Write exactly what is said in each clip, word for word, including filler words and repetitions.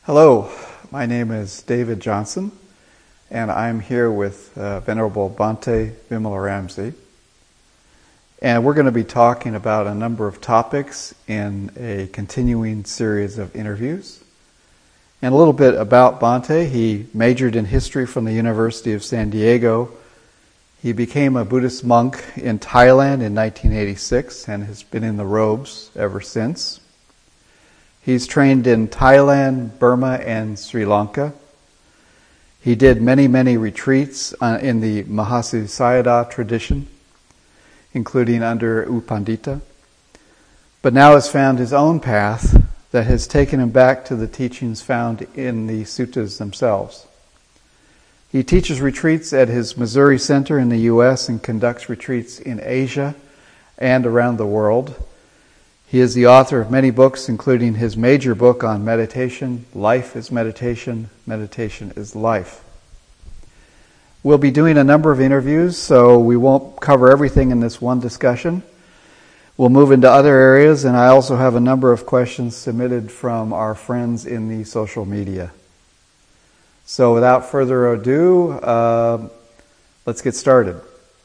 Hello, my name is David Johnson, and I'm here with uh, Venerable Bhante Vimalaramsi. And we're going to be talking about a number of topics in a continuing series of interviews. And a little bit about Bhante. He majored in history from the University of San Diego. He became a Buddhist monk in Thailand in nineteen eighty-six and has been in the robes ever since. He's trained in Thailand, Burma, and Sri Lanka. He did many, many retreats uh, in the Mahasi Sayadaw tradition, including under U Pandita, but now has found his own path that has taken him back to the teachings found in the suttas themselves. He teaches retreats at his Missouri Center in the U S and conducts retreats in Asia and around the world. He is the author of many books, including his major book on meditation, Life is Meditation, Meditation is Life. We'll be doing a number of interviews, so we won't cover everything in this one discussion. We'll move into other areas, and I also have a number of questions submitted from our friends in the social media. So without further ado, uh, let's get started.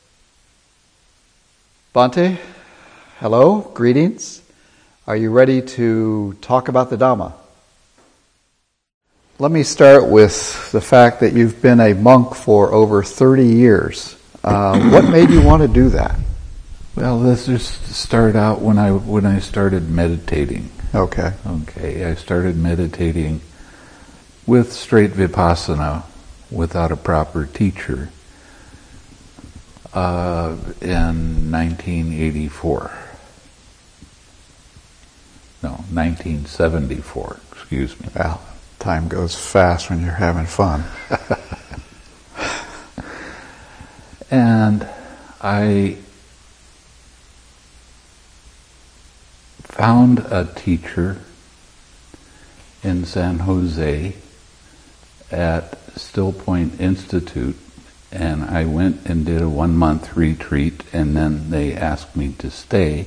Bhante, hello, greetings. Are you ready to talk about the Dhamma? Let me start with the fact that you've been a monk for over thirty years. Uh, what made you want to do that? Well, let's just start out when I when I started meditating. Okay. Okay, I started meditating with straight vipassana, without a proper teacher, uh, in nineteen eighty-four. No, nineteen seventy-four, excuse me. Well, time goes fast when you're having fun. And I found a teacher in San Jose at Still Point Institute, and I went and did a one-month retreat, and then they asked me to stay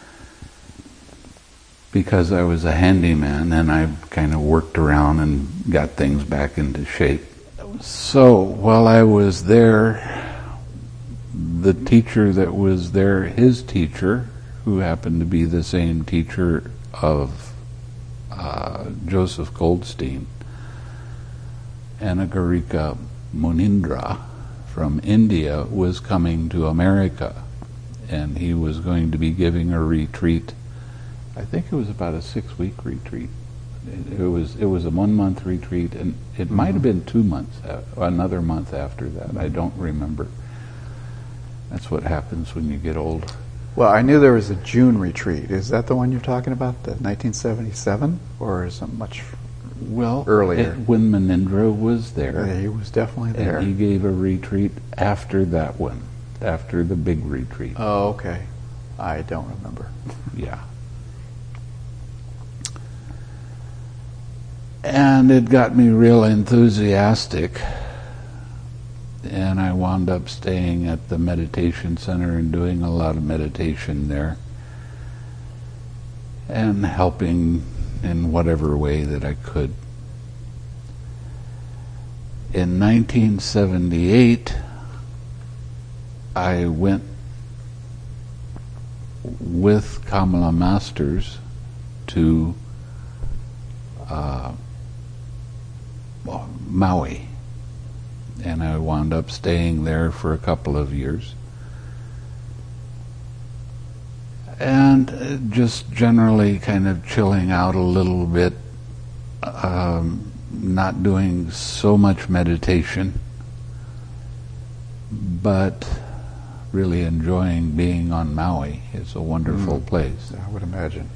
because I was a handyman and I kind of worked around and got things back into shape. So while I was there, the teacher that was there, his teacher, who happened to be the same teacher of uh, Joseph Goldstein, Anagarika Munindra from India, was coming to America, and he was going to be giving a retreat. I think it was about a six-week retreat. It, it was it was a one-month retreat, and it mm-hmm. might have been two months, uh, another month after that. I don't remember. That's what happens when you get old. Well, I knew there was a June retreat. Is that the one you're talking about, the nineteen seventy-seven, or is it much well earlier? It, when Munindra was there, yeah, he was definitely there. And he gave a retreat after that one, after the big retreat. Oh, okay. I don't remember. Yeah. And it got me real enthusiastic, and I wound up staying at the meditation center and doing a lot of meditation there and helping in whatever way that I could. In nineteen seventy-eight, I went with Kamala Masters to uh, Maui, and I wound up staying there for a couple of years, and just generally kind of chilling out a little bit, um, not doing so much meditation, but really enjoying being on Maui. It's a wonderful mm, place. I would imagine.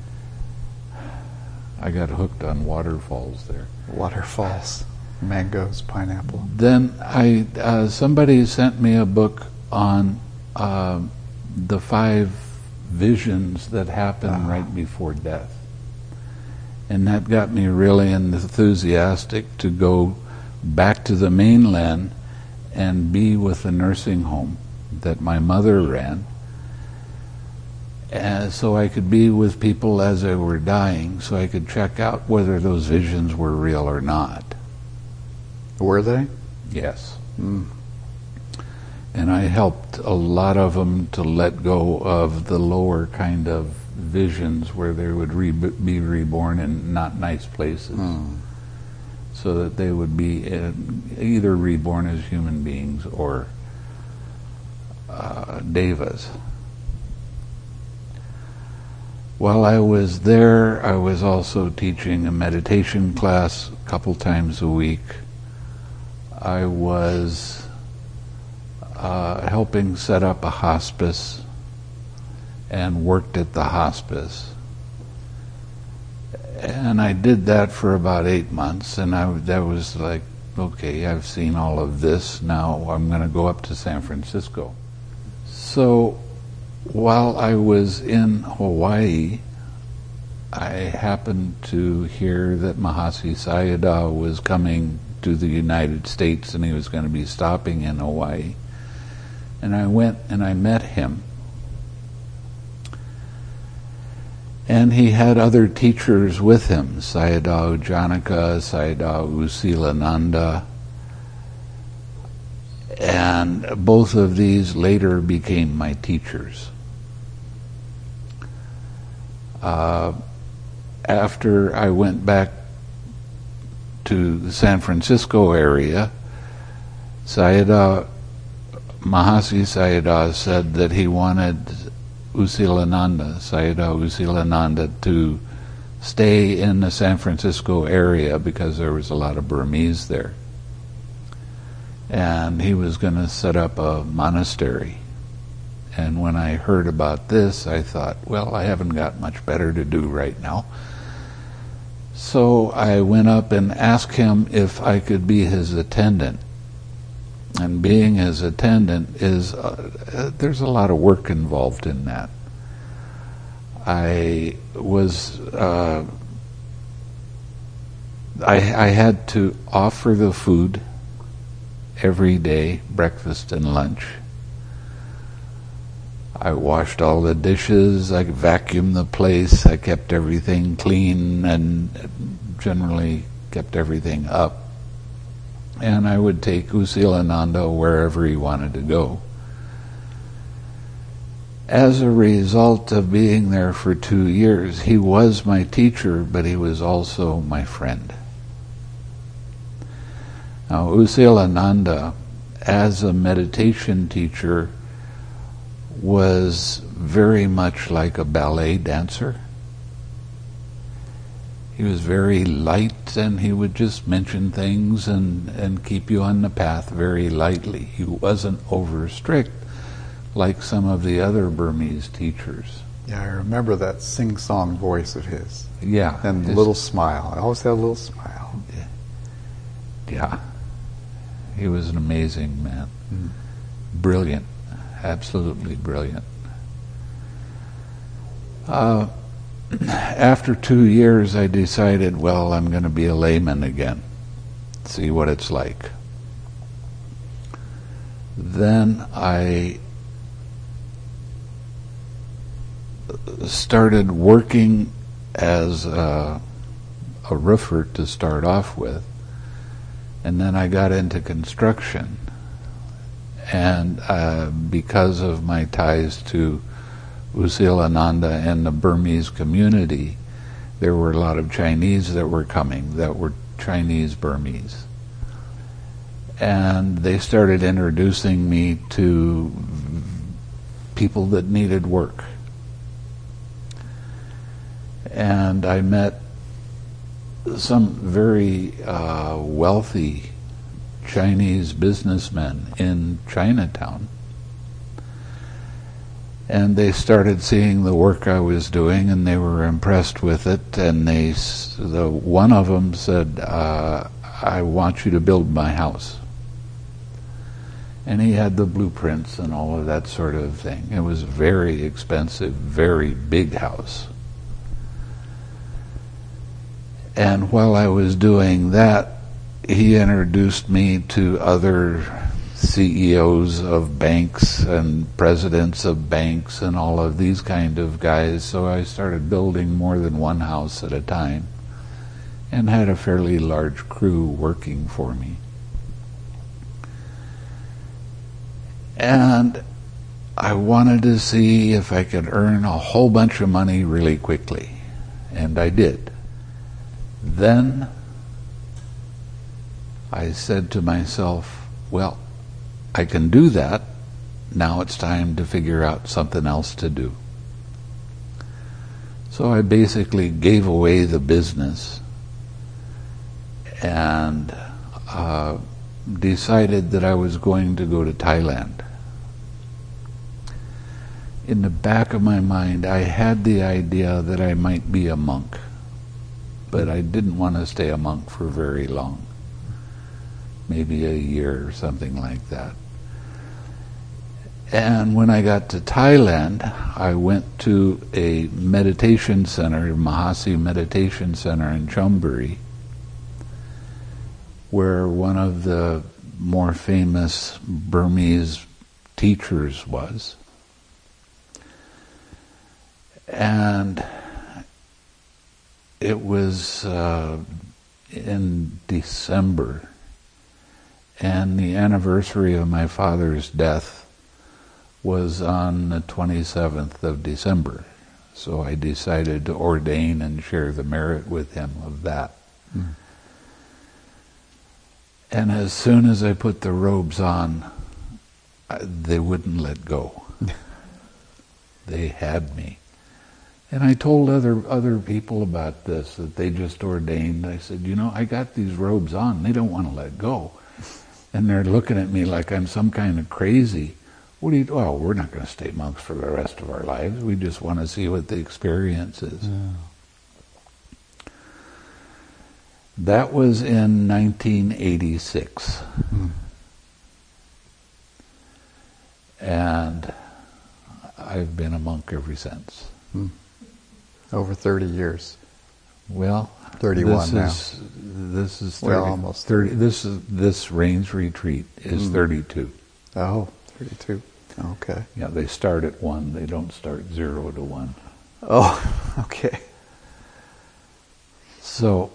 I got hooked on waterfalls there. Waterfalls. Mangoes, pineapple. Then I uh, somebody sent me a book on uh, the five visions that happen uh-huh. right before death, and that got me really enthusiastic to go back to the mainland and be with the nursing home that my mother ran, And so I could be with people as they were dying, so I could check out whether those visions were real or not. Were they? Yes. Mm. And I helped a lot of them to let go of the lower kind of visions where they would re- be reborn in not nice places. Mm. So that they would be in, either reborn as human beings or uh, devas. While I was there, I was also teaching a meditation class a couple times a week. I was uh, helping set up a hospice and worked at the hospice. And I did that for about eight months, and I that was like, okay, I've seen all of this, now I'm going to go up to San Francisco. So while I was in Hawaii, I happened to hear that Mahasi Sayadaw was coming to the United States and he was going to be stopping in Hawaii. And I went and I met him. And he had other teachers with him, Sayadaw Janaka, Sayadaw Usilananda. And both of these later became my teachers. Uh, after I went back to the San Francisco area, Sayadaw, Mahasi Sayadaw said that he wanted Usilananda, Sayadaw Usilananda, to stay in the San Francisco area because there was a lot of Burmese there. And he was going to set up a monastery. And when I heard about this, I thought, well, I haven't got much better to do right now. So I went up and asked him if I could be his attendant. And being his attendant is, uh, there's a lot of work involved in that. I was, uh, I, I had to offer the food every day, breakfast and lunch. I washed all the dishes, I vacuumed the place, I kept everything clean and generally kept everything up. And I would take Usilananda wherever he wanted to go. As a result of being there for two years, he was my teacher, but he was also my friend. Now, Usilananda, as a meditation teacher, was very much like a ballet dancer. He was very light, and he would just mention things and, and keep you on the path very lightly. He wasn't over strict like some of the other Burmese teachers. Yeah, I remember that sing-song voice of his. Yeah. And the little smile. I always had a little smile. Yeah. He was an amazing man. Mm. Brilliant. Absolutely brilliant. Uh, after two years, I decided, well, I'm going to be a layman again. See what it's like. Then I started working as a, a roofer to start off with, and then I got into construction. And uh, because of my ties to Usilananda and the Burmese community, there were a lot of Chinese that were coming, that were Chinese Burmese. And they started introducing me to people that needed work. And I met some very uh, wealthy Chinese businessmen in Chinatown. And they started seeing the work I was doing, and they were impressed with it. And they, the one of them said, uh, "I want you to build my house." And he had the blueprints and all of that sort of thing. It was a very expensive, very big house. And while I was doing that, he introduced me to other C E Os of banks and presidents of banks and all of these kind of guys, so I started building more than one house at a time and had a fairly large crew working for me. And I wanted to see if I could earn a whole bunch of money really quickly, and I did. Then I said to myself, well, I can do that. Now it's time to figure out something else to do. So I basically gave away the business and uh, decided that I was going to go to Thailand. In the back of my mind, I had the idea that I might be a monk, but I didn't want to stay a monk for very long. Maybe a year or something like that. And when I got to Thailand, I went to a meditation center, Mahasi Meditation Center in Chonburi, where one of the more famous Burmese teachers was. And it was uh, in December, and the anniversary of my father's death was on the twenty-seventh of December. So I decided to ordain and share the merit with him of that. Mm. And as soon as I put the robes on, they wouldn't let go. They had me. And I told other other people about this, that they just ordained. I said, you know, I got these robes on. They don't want to let go. And they're looking at me like I'm some kind of crazy. What do you do? Oh, we're not going to stay monks for the rest of our lives. We just want to see what the experience is. Yeah. That was in nineteen eighty-six. Mm. And I've been a monk ever since. Mm. Over thirty years. Well, thirty-one this now. Is, this is thirty, well, almost thirty. This is this rains retreat is mm. thirty-two. Oh, thirty-two. Okay. Yeah, they start at one. They don't start zero to one. Oh, okay. So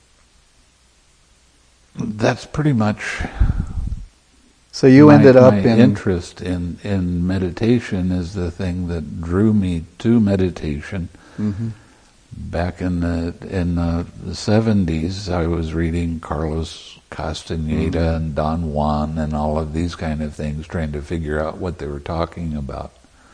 that's pretty much. So you my, ended up my in interest in in meditation is the thing that drew me to meditation. Mm-hmm. Back in the in the, the seventies, I was reading Carlos Castaneda mm-hmm. and Don Juan and all of these kind of things, trying to figure out what they were talking about.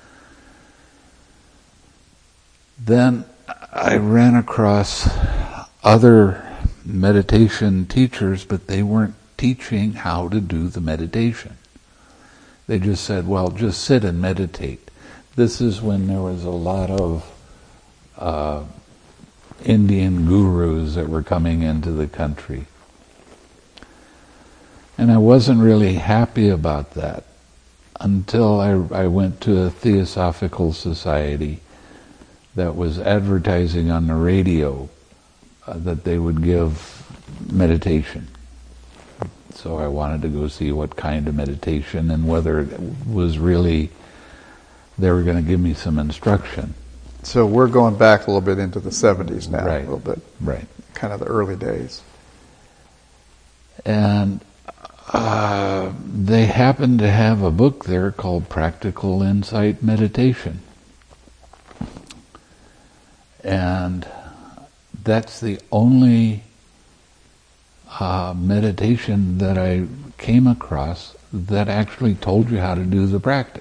Then I ran across other meditation teachers, but they weren't teaching how to do the meditation. They just said, well, just sit and meditate. This is when there was a lot of uh, Indian gurus that were coming into the country. And I wasn't really happy about that until I, I went to a Theosophical Society that was advertising on the radio uh, that they would give meditation. So I wanted to go see what kind of meditation and whether it was really, they were going to give me some instruction. So we're going back a little bit into the seventies now, right. a little bit. Right. Kind of the early days. And uh, they happened to have a book there called Practical Insight Meditation. And that's the only uh, meditation that I came across that actually told you how to do the practice.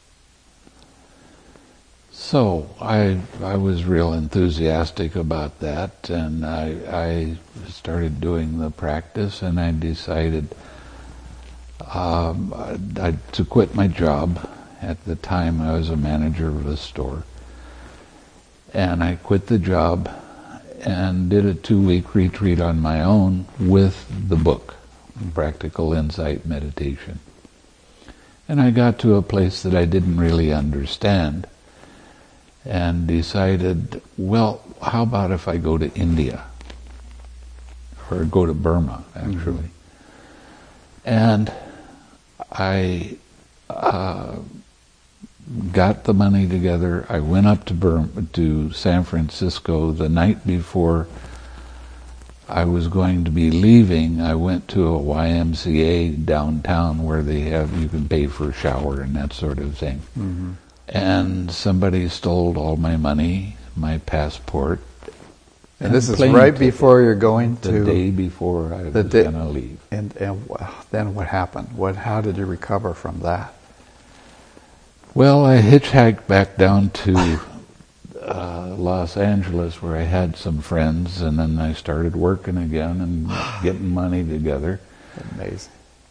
So I I was real enthusiastic about that, and I, I started doing the practice, and I decided um, I, I, to quit my job. At the time I was a manager of a store. And I quit the job and did a two-week retreat on my own with the book, Practical Insight Meditation. And I got to a place that I didn't really understand and decided, well, how about if I go to India? Or go to Burma, actually. Mm-hmm. And I uh, got the money together. I went up to Burma, to San Francisco the night before I was going to be leaving. I went to a Y M C A downtown where they have, you can pay for a shower and that sort of thing. Mm-hmm. And somebody stole all my money, my passport. And, and this is right before you're going the to... The day before I was going to leave. And, and then what happened? What? How did you recover from that? Well, I hitchhiked back down to uh, Los Angeles where I had some friends, and then I started working again and getting money together. Amazing.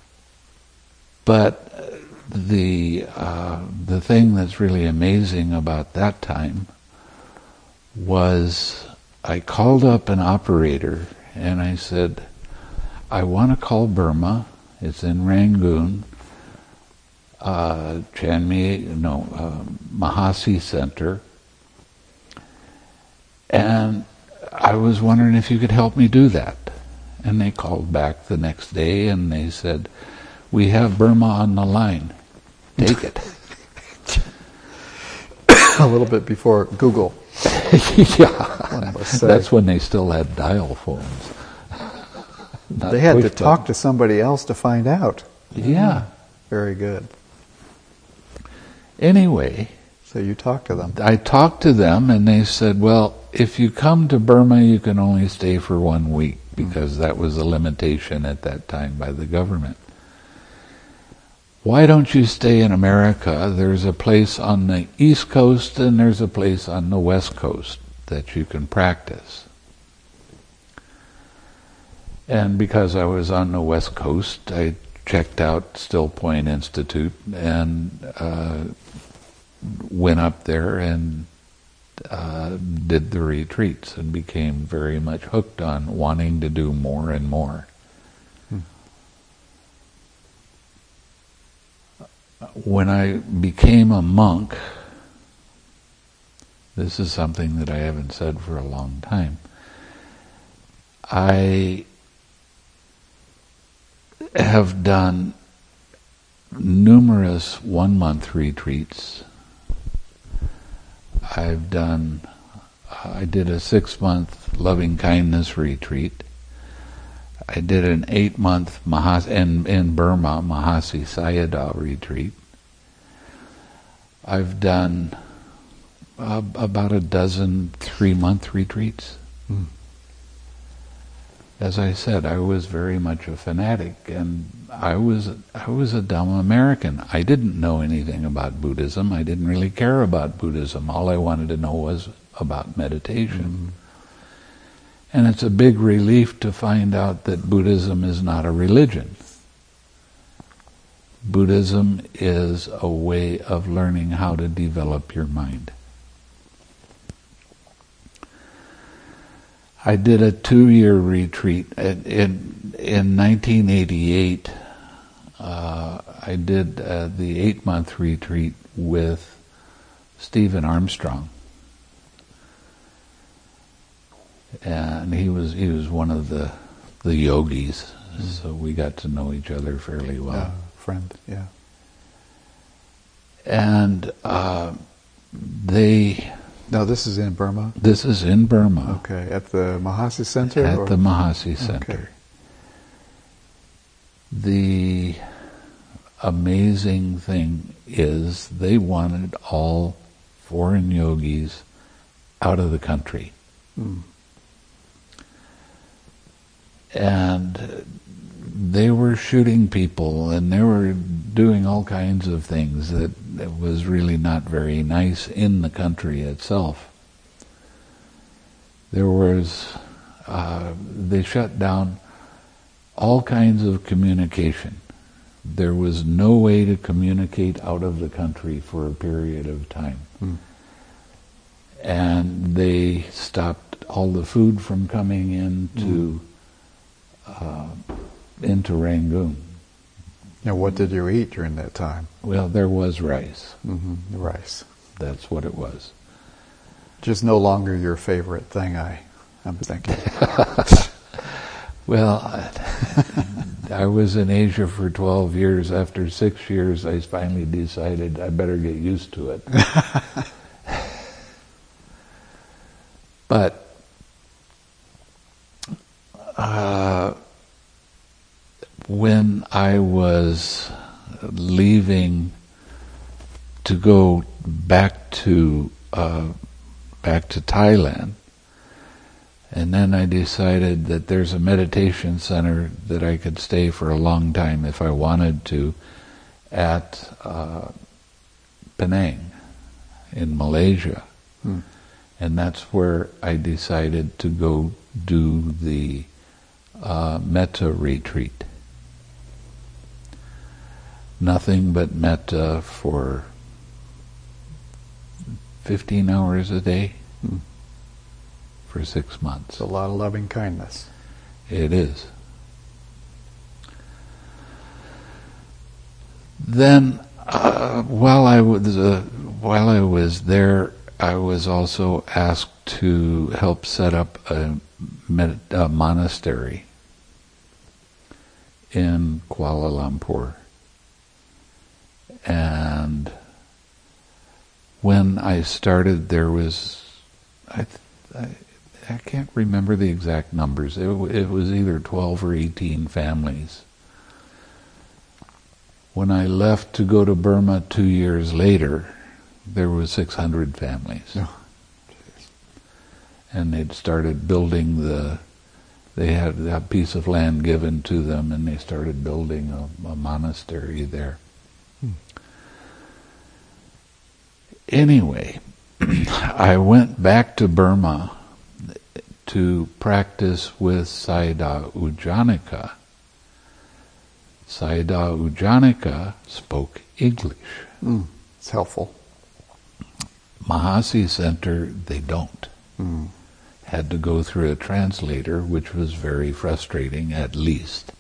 But the uh, the thing that's really amazing about that time was I called up an operator and I said, I want to call Burma. It's in Rangoon. Uh, Chanmi, no, uh, Mahasi Center. And I was wondering if you could help me do that. And they called back the next day and they said, we have Burma on the line. Take it. A little bit before Google. Yeah. That's when they still had dial phones. They had to talk button. to somebody else to find out. Yeah. Very good. Anyway. So you talked to them. I talked to them and they said, well, if you come to Burma, you can only stay for one week because mm-hmm. that was a limitation at that time by the government. Why don't you stay in America? There's a place on the East Coast and there's a place on the West Coast that you can practice. And because I was on the West Coast, I checked out Still Point Institute and uh, went up there and uh, did the retreats and became very much hooked on wanting to do more and more. When I became a monk, this is something that I haven't said for a long time, I have done numerous one-month retreats. I've done, I did a six-month loving-kindness retreat. I did an eight-month Mahas in, in Burma, Mahasi Sayadaw retreat. I've done uh, about a dozen three-month retreats. Mm. As I said, I was very much a fanatic, and I was I was a dumb American. I didn't know anything about Buddhism. I didn't really care about Buddhism. All I wanted to know was about meditation. Mm. And it's a big relief to find out that Buddhism is not a religion. Buddhism is a way of learning how to develop your mind. I did a two-year retreat. In, in, in nineteen eighty-eight, uh, I did uh, the eight-month retreat with Stephen Armstrong. And he was he was one of the the yogis, mm. so we got to know each other fairly well. Yeah, friend, yeah. And uh, they... Now this is in Burma? This is in Burma. Okay, at the Mahasi Center? At or? the Mahasi Center. Okay. The amazing thing is they wanted all foreign yogis out of the country. Mm. And they were shooting people and they were doing all kinds of things that, that was really not very nice in the country itself. There was, uh, they shut down all kinds of communication. There was no way to communicate out of the country for a period of time. Hmm. And they stopped all the food from coming in to... Hmm. Uh, into Rangoon. Now, what did you eat during that time? Well, there was rice. Mm-hmm. Rice. That's what it was. Just no longer your favorite thing, I, I'm thinking. Well, I was in Asia for twelve years. After six years, I finally decided I better get used to it. But uh, when I was leaving to go back to uh, back to Thailand, and then I decided that there's a meditation center that I could stay for a long time if I wanted to at uh, Penang in Malaysia. Hmm. And that's where I decided to go do the uh, metta retreat. Nothing but metta for fifteen hours a day. Hmm. For six months. It's a lot of loving kindness. It is. Then, uh, while I was uh, while I was there, I was also asked to help set up a, med- a monastery in Kuala Lumpur. And when I started, there was I. I I can't remember the exact numbers. It, it was either twelve or eighteen families. When I left to go to Burma two years later, there was six hundred families. Oh, and they'd started building the, they had a piece of land given to them, and they started building a, a monastery there. Hmm. Anyway, I went back to Burma to practice with Sayadaw U Janaka. Sayadaw U Janaka spoke English. Mm, it's helpful. Mahasi Center, they don't. Mm. Had to go through a translator, which was very frustrating, at least.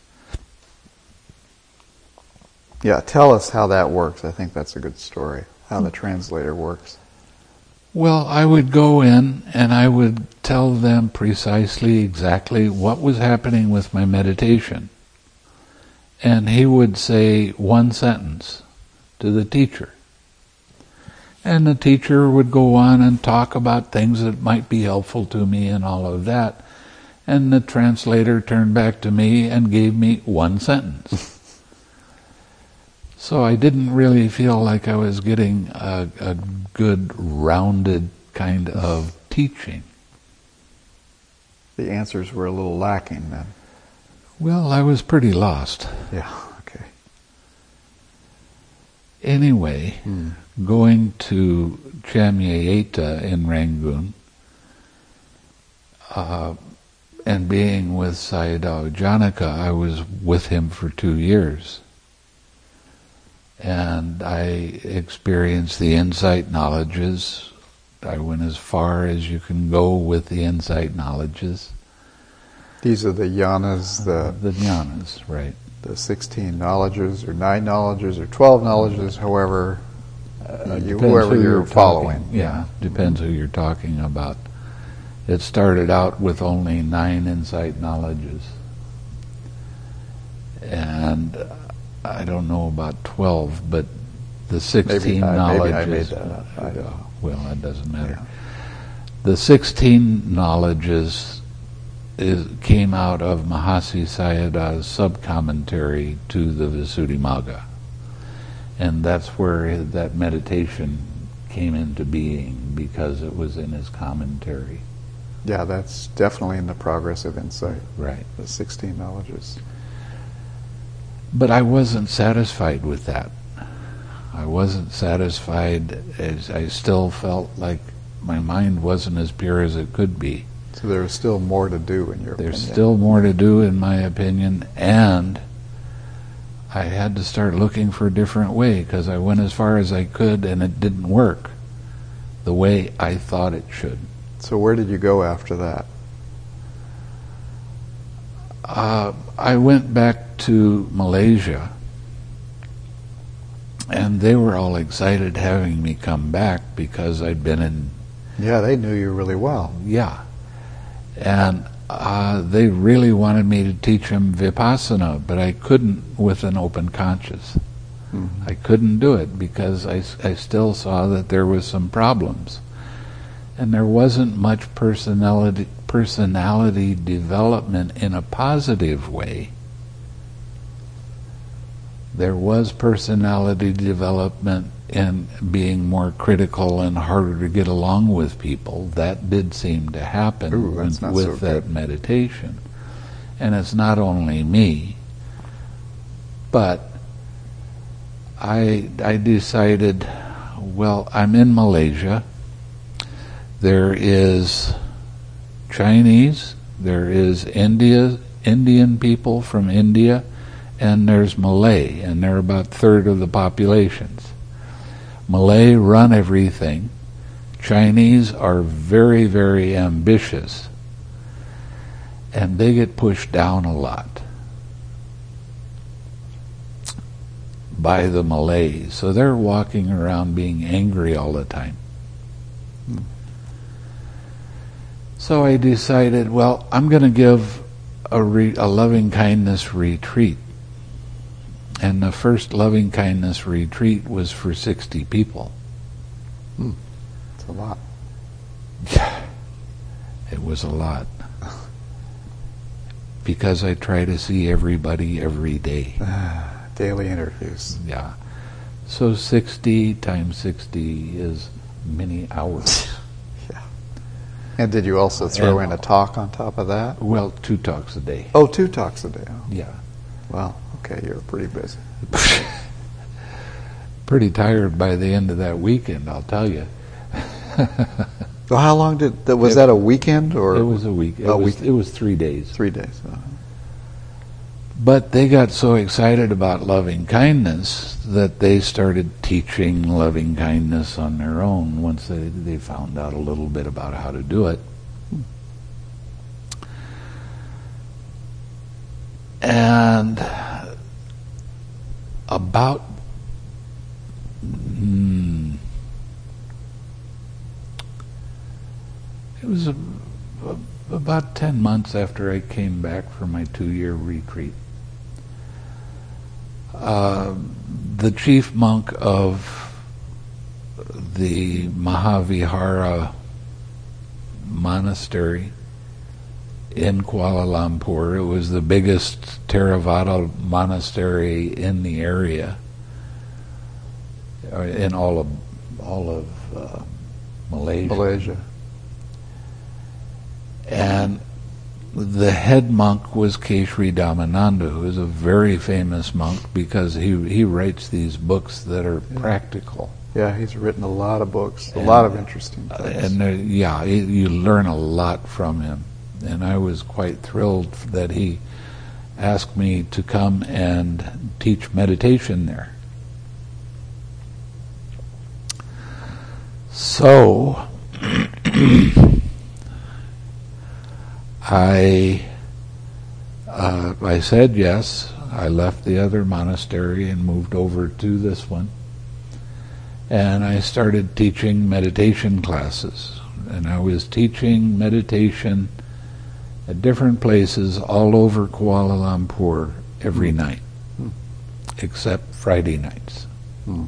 Yeah, tell us how that works. I think that's a good story, how the translator works. Well, I would go in and I would tell them precisely exactly what was happening with my meditation. And he would say one sentence to the teacher. And the teacher would go on and talk about things that might be helpful to me and all of that. And the translator turned back to me and gave me one sentence. So I didn't really feel like I was getting a, a good, rounded kind of teaching. The answers were a little lacking then. Well, I was pretty lost. Yeah, okay. Anyway, Hmm. going to Chamyayeta in Rangoon, uh, and being with Sayadaw Janaka, I was with him for two years. And I experienced the insight knowledges. I went as far as you can go with the insight knowledges. These are the jhanas, the The jhanas, right. the sixteen knowledges, or nine knowledges, or twelve knowledges, however, Uh, you, depends whoever who you're, you're following. talking. Yeah, depends who you're talking about. It started out with only nine insight knowledges. And I don't know about twelve, but the sixteen Maybe I- maybe knowledges... I made that up. I uh, don't know. well, it doesn't matter. Yeah. The sixteen knowledges is, came out of Mahasi Sayadaw's sub-commentary to the Visuddhimagga. And that's where that meditation came into being, because it was in his commentary. Yeah, that's definitely in the progress of insight, Right. the sixteen knowledges. But I wasn't satisfied with that. I wasn't satisfied, as I still felt like my mind wasn't as pure as it could be. So there's still more to do in your There's opinion. still more to do, in my opinion, and I had to start looking for a different way, because I went as far as I could and it didn't work the way I thought it should. So where did you go after that? Uh, I went back to Malaysia, and they were all excited having me come back because I'd been in, Yeah, they knew you really well. yeah. And uh, they really wanted me to teach them Vipassana, but I couldn't with an open conscience. Mm-hmm. I couldn't do it because I, I still saw that there was some problems. And there wasn't much personality personality development in a positive way. There was personality development in being more critical and harder to get along with people. That did seem to happen Ooh, with, so with that meditation. And it's not only me, but I I decided, well, I'm in Malaysia. There is Chinese, there is India, Indian people from India, and there's Malay, and they're about a third of the populations. Malay run everything. Chinese are very, very ambitious, and they get pushed down a lot by the Malays. So they're walking around being angry all the time. Hmm. So I decided, well, I'm going to give a, re- a loving-kindness retreat. And the first loving-kindness retreat was for sixty people. Hmm. That's a lot. It was a lot. Because I try to see everybody every day. Daily interviews. Yeah. So sixty times sixty is many hours. And did you also throw and, in a talk on top of that? Well, two talks a day. Oh, two talks a day. Oh. Yeah. Well, okay, you're pretty busy. Pretty tired by the end of that weekend, I'll tell you. So how long did that, was it, that a weekend or? It was a week. It, a was, week. It was three days. Three days. Uh-huh. But they got so excited about loving kindness that they started teaching loving kindness on their own once they, they found out a little bit about how to do it. And about mm, it was a, a, about ten months after I came back from my two-year retreat. Uh, the chief monk of the Mahavihara monastery in Kuala Lumpur, it was the biggest Theravada monastery in the area, in all of all of uh, Malaysia. Malaysia. And the head monk was Keshri Dhammananda, who is a very famous monk because he he writes these books that are yeah. practical. Yeah, he's written a lot of books, a and, lot of interesting things. And uh, yeah, it, you learn a lot from him. And I was quite thrilled that he asked me to come and teach meditation there. So I uh, I said yes. I left the other monastery and moved over to this one. And I started teaching meditation classes. And I was teaching meditation at different places all over Kuala Lumpur every mm. night, mm. except Friday nights. Mm.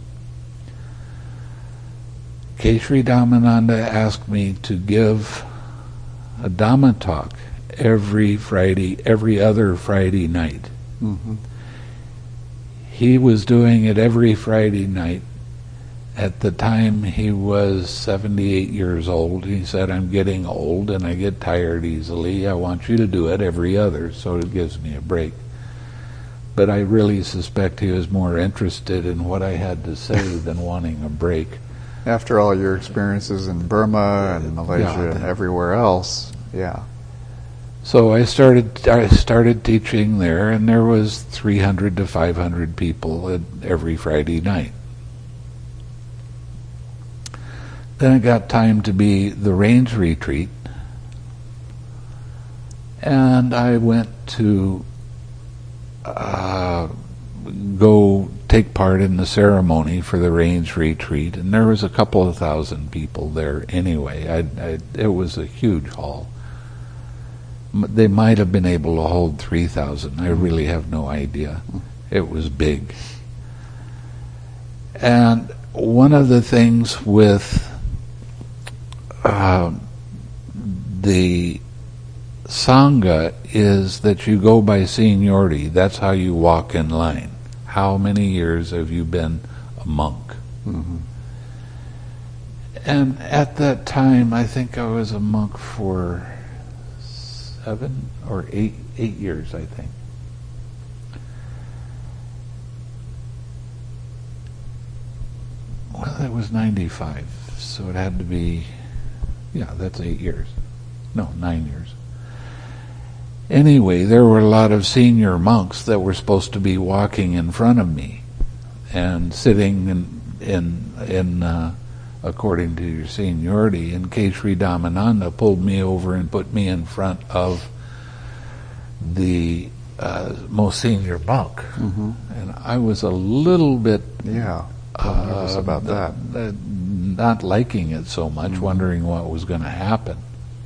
Keshri Dhammananda asked me to give a Dhamma talk every Friday, every other Friday night. Mm-hmm. He was doing it every Friday night. At the time he was seventy-eight years old. He said, I'm getting old and I get tired easily. I want you to do it every other so it gives me a break. But I really suspect he was more interested in what I had to say than wanting a break. After all your experiences in Burma and Malaysia yeah, and everywhere else, yeah. So I started I started teaching there, and there was three hundred to five hundred people at every Friday night. Then it got time to be the Rains retreat, and I went to uh, go take part in the ceremony for the Rains retreat, and there was a couple of thousand people there anyway. I, I, it was a huge hall. they might have been able to hold three thousand. I really have no idea. It was big. And one of the things with uh, the Sangha is that you go by seniority. That's how you walk in line. How many years have you been a monk? Mm-hmm. And at that time, I think I was a monk for seven or eight, eight years, I think. Well, it was ninety-five, so it had to be, yeah, that's eight years. No, nine years. Anyway, there were a lot of senior monks that were supposed to be walking in front of me and sitting in, in, in uh, according to your seniority, and Keshri Dhammananda pulled me over and put me in front of the uh, most senior monk. Mm-hmm. And I was a little bit Yeah, uh, nervous about that. uh, not liking it so much, Mm-hmm. wondering what was going to happen.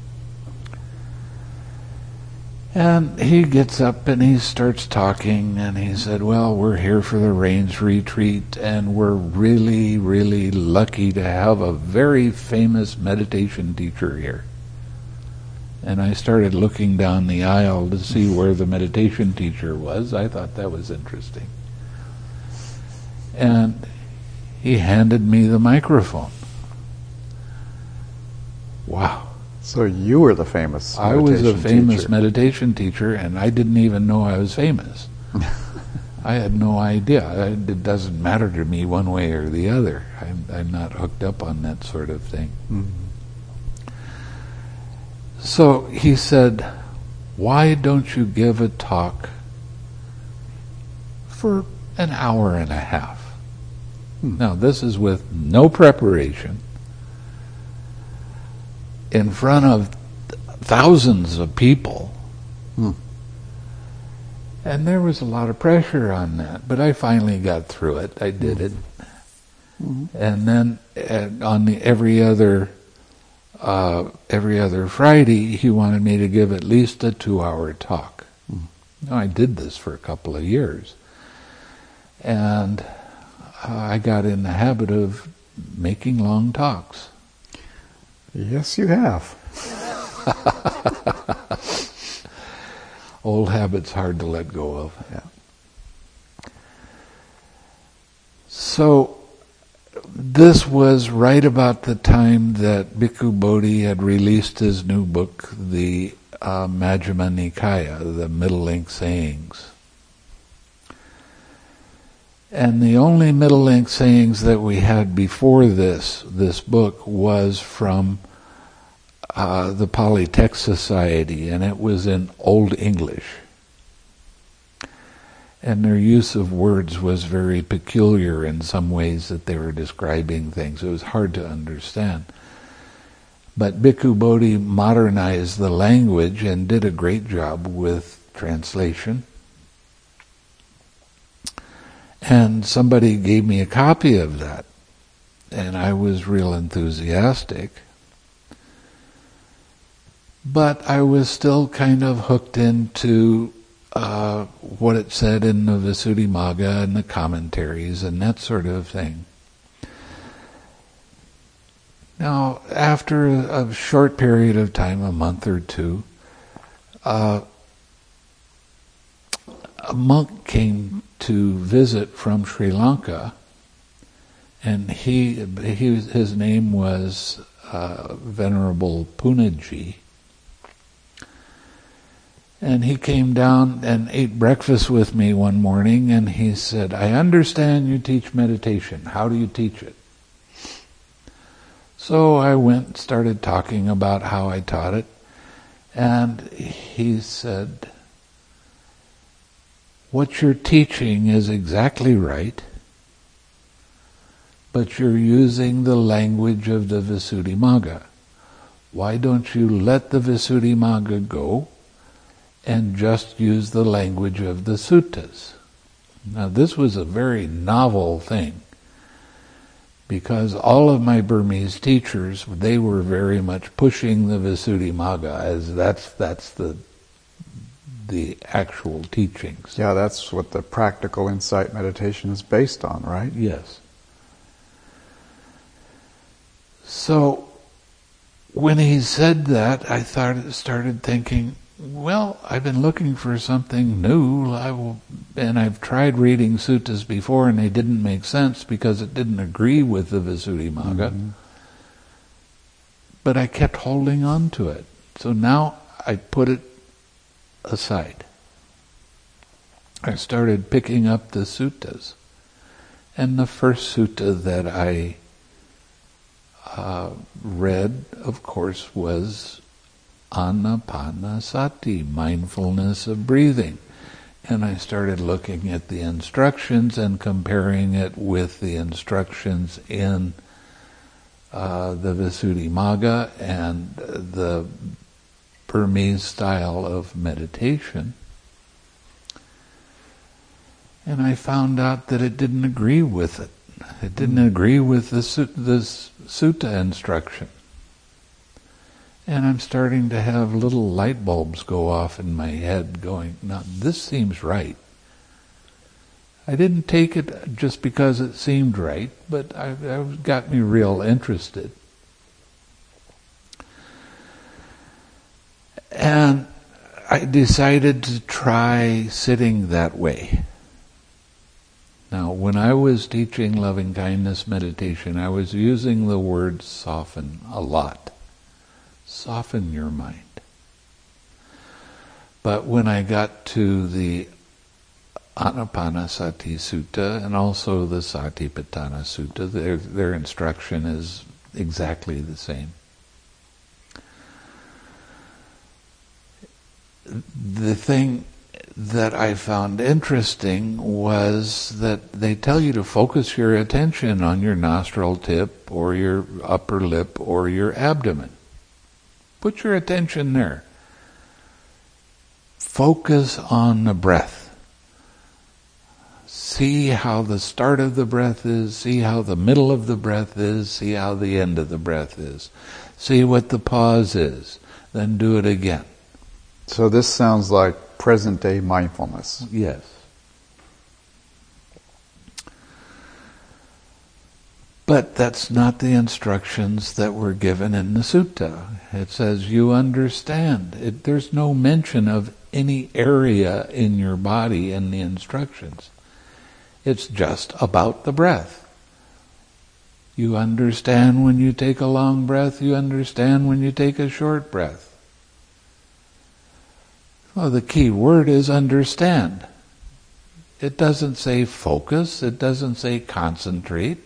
And he gets up and he starts talking, and he said, well, we're here for the Rains Retreat, and we're really, really lucky to have a very famous meditation teacher here. And I started looking down the aisle to see where the meditation teacher was. I thought that was interesting. And he handed me the microphone. Wow. So you were the famous I was a meditation famous teacher. meditation teacher, and I didn't even know I was famous. I had no idea. I, it doesn't matter to me one way or the other. I'm, I'm not hooked up on that sort of thing. Mm-hmm. So he said, why don't you give a talk for an hour and a half? Hmm. Now, this is with no preparation, in front of thousands of people. Hmm. And there was a lot of pressure on that, but I finally got through it. I did it. Mm-hmm. And then uh, on the every other uh, every other Friday, he wanted me to give at least a two-hour talk. Hmm. Now, I did this for a couple of years, and uh, I got in the habit of making long talks. Yes, you have. Old habits hard to let go of. Yeah. So this was right about the time that Bhikkhu Bodhi had released his new book, the uh, Majjhima Nikaya, the Middle Length Sayings. And the only Middle Length Sayings that we had before this, this book, was from uh, the Pali Text Society, and it was in Old English. And their use of words was very peculiar in some ways that they were describing things. It was hard to understand. But Bhikkhu Bodhi modernized the language and did a great job with translation. And somebody gave me a copy of that, and I was real enthusiastic. But I was still kind of hooked into uh, what it said in the Visuddhimagga and the commentaries and that sort of thing. Now, after a short period of time, a month or two, uh, a monk came to visit from Sri Lanka, and he, he his name was uh, Venerable Punaji. And he came down and ate breakfast with me one morning, and he said, I understand you teach meditation. How do you teach it? So I went and started talking about how I taught it, and he said, what you're teaching is exactly right, but you're using the language of the Visuddhimagga. Why don't you let the Visuddhimagga go and just use the language of the suttas? Now, this was a very novel thing, because all of my Burmese teachers, they were very much pushing the Visuddhimagga as that's that's the the actual teachings. Yeah, that's what the practical insight meditation is based on, right? Yes. So when he said that, I thought, started thinking, well, I've been looking for something new, I will, and I've tried reading suttas before and they didn't make sense because it didn't agree with the Visuddhimagga. Mm-hmm. But I kept holding on to it. So now I put it aside. I started picking up the suttas. And the first sutta that I uh, read, of course, was Anapanasati, mindfulness of breathing. And I started looking at the instructions and comparing it with the instructions in uh, the Visuddhimagga and the Burmese style of meditation. And I found out that it didn't agree with it. It didn't agree with the, su- the sutta instruction. And I'm starting to have little light bulbs go off in my head going, now this seems right. I didn't take it just because it seemed right, but I, it got me real interested. And I decided to try sitting that way. Now, when I was teaching loving-kindness meditation, I was using the word soften a lot. Soften your mind. But when I got to the Anapanasati Sutta and also the Satipatthana Sutta, their, their instruction is exactly the same. The thing that I found interesting was that they tell you to focus your attention on your nostril tip or your upper lip or your abdomen. Put your attention there. Focus on the breath. See how the start of the breath is, see how the middle of the breath is, see how the end of the breath is. See what the pause is, then do it again. So this sounds like present-day mindfulness. Yes. But that's not the instructions that were given in the sutta. It says you understand. It, there's no mention of any area in your body in the instructions. It's just about the breath. You understand when you take a long breath. You understand when you take a short breath. Well, the key word is understand. It doesn't say focus. It doesn't say concentrate.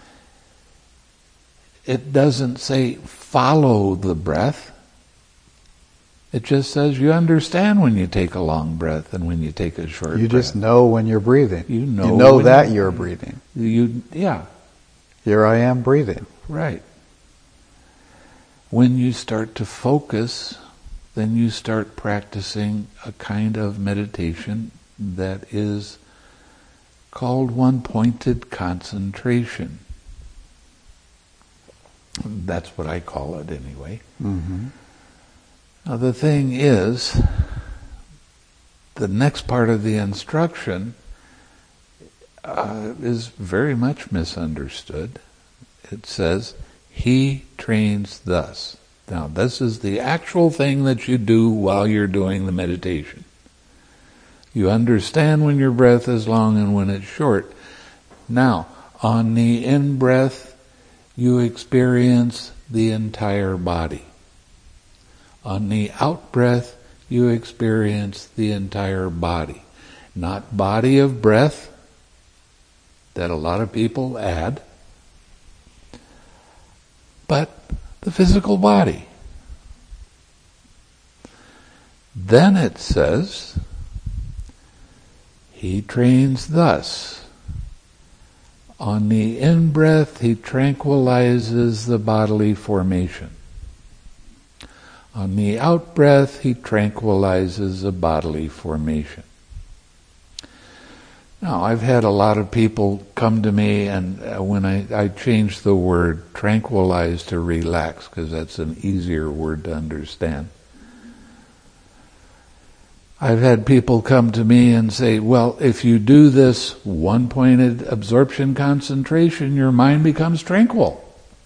It doesn't say follow the breath. It just says you understand when you take a long breath and when you take a short breath. You just know when you're breathing. You know, you know that you, you're breathing. You, yeah. Here I am breathing. Right. When you start to focus, then you start practicing a kind of meditation that is called one-pointed concentration. That's what I call it anyway. Mm-hmm. Now the thing is, the next part of the instruction uh, is very much misunderstood. It says, he trains thus. Now, this is the actual thing that you do while you're doing the meditation. You understand when your breath is long and when it's short. Now, on the in-breath, you experience the entire body. On the out-breath, you experience the entire body. Not body of breath, that a lot of people add, but the physical body. Then it says, he trains thus. On the in-breath, he tranquilizes the bodily formation. On the out-breath, he tranquilizes the bodily formation. Now, I've had a lot of people come to me, and uh, when I, I changed the word tranquilize to relax, because that's an easier word to understand, I've had people come to me and say, well, if you do this one-pointed absorption concentration, your mind becomes tranquil.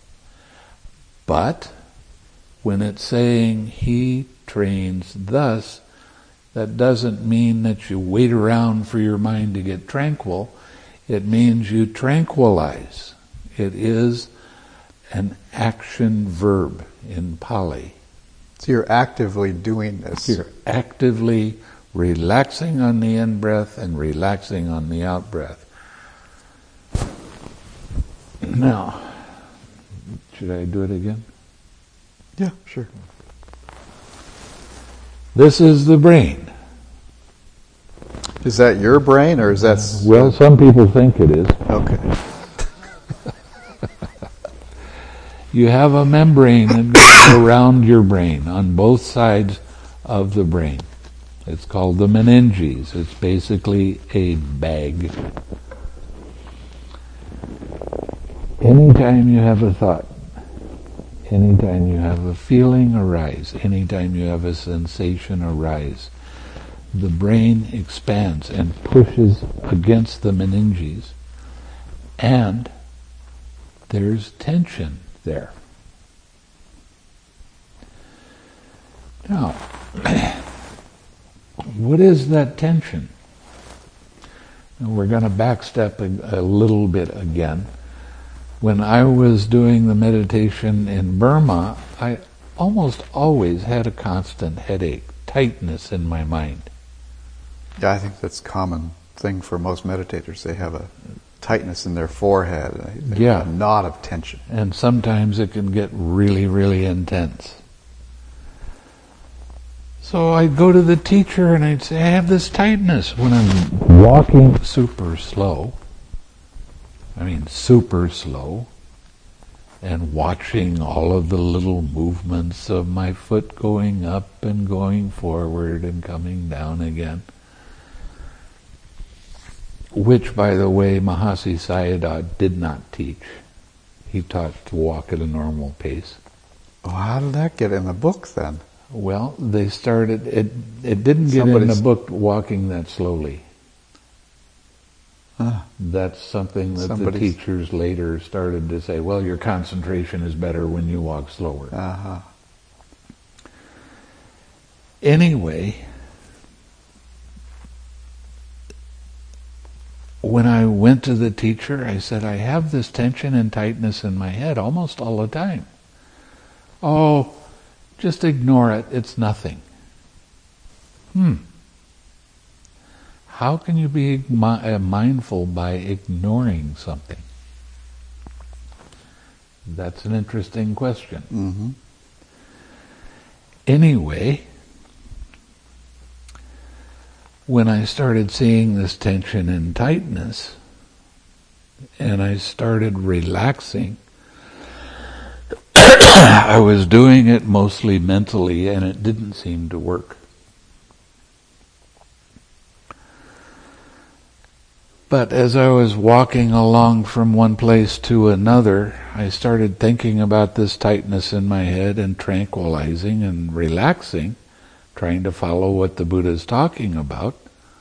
But when it's saying he trains thus, that doesn't mean that you wait around for your mind to get tranquil. It means you tranquilize. It is an action verb in Pali. So you're actively doing this. You're actively relaxing on the in-breath and relaxing on the out-breath. Now, should I do it again? Yeah, sure. This is the brain. Is that your brain, or is that... Well, some people think it is. Okay. You have a membrane that goes around your brain on both sides of the brain. It's called the meninges. It's basically a bag. Anytime you have a thought, anytime you have a feeling arise, anytime you have a sensation arise, the brain expands and pushes against the meninges, and there's tension there. Now, what is that tension? And we're going to backstep a, a little bit again. When I was doing the meditation in Burma, I almost always had a constant headache, tightness in my mind. Yeah, I think that's a common thing for most meditators. They have a tightness in their forehead, they yeah. have a knot of tension. And sometimes it can get really, really intense. So I'd go to the teacher and I'd say, I have this tightness when I'm walking super slow. I mean, super slow. And watching all of the little movements of my foot going up and going forward and coming down again. Which, by the way, Mahasi Sayadaw did not teach. He taught to walk at a normal pace. Oh, how did that get in the book then? Well, they started, it It didn't get Somebody's... in the book walking that slowly. Huh. That's something that Somebody's... the teachers later started to say, well, your concentration is better when you walk slower. Uh-huh. Anyway, when I went to the teacher, I said, I have this tension and tightness in my head almost all the time. Oh, just ignore it. It's nothing. Hmm. How can you be mi- mindful by ignoring something? That's an interesting question. Mm-hmm. Anyway, when I started seeing this tension and tightness, and I started relaxing, I was doing it mostly mentally, and it didn't seem to work. But as I was walking along from one place to another, I started thinking about this tightness in my head and tranquilizing and relaxing, trying to follow what the Buddha is talking about.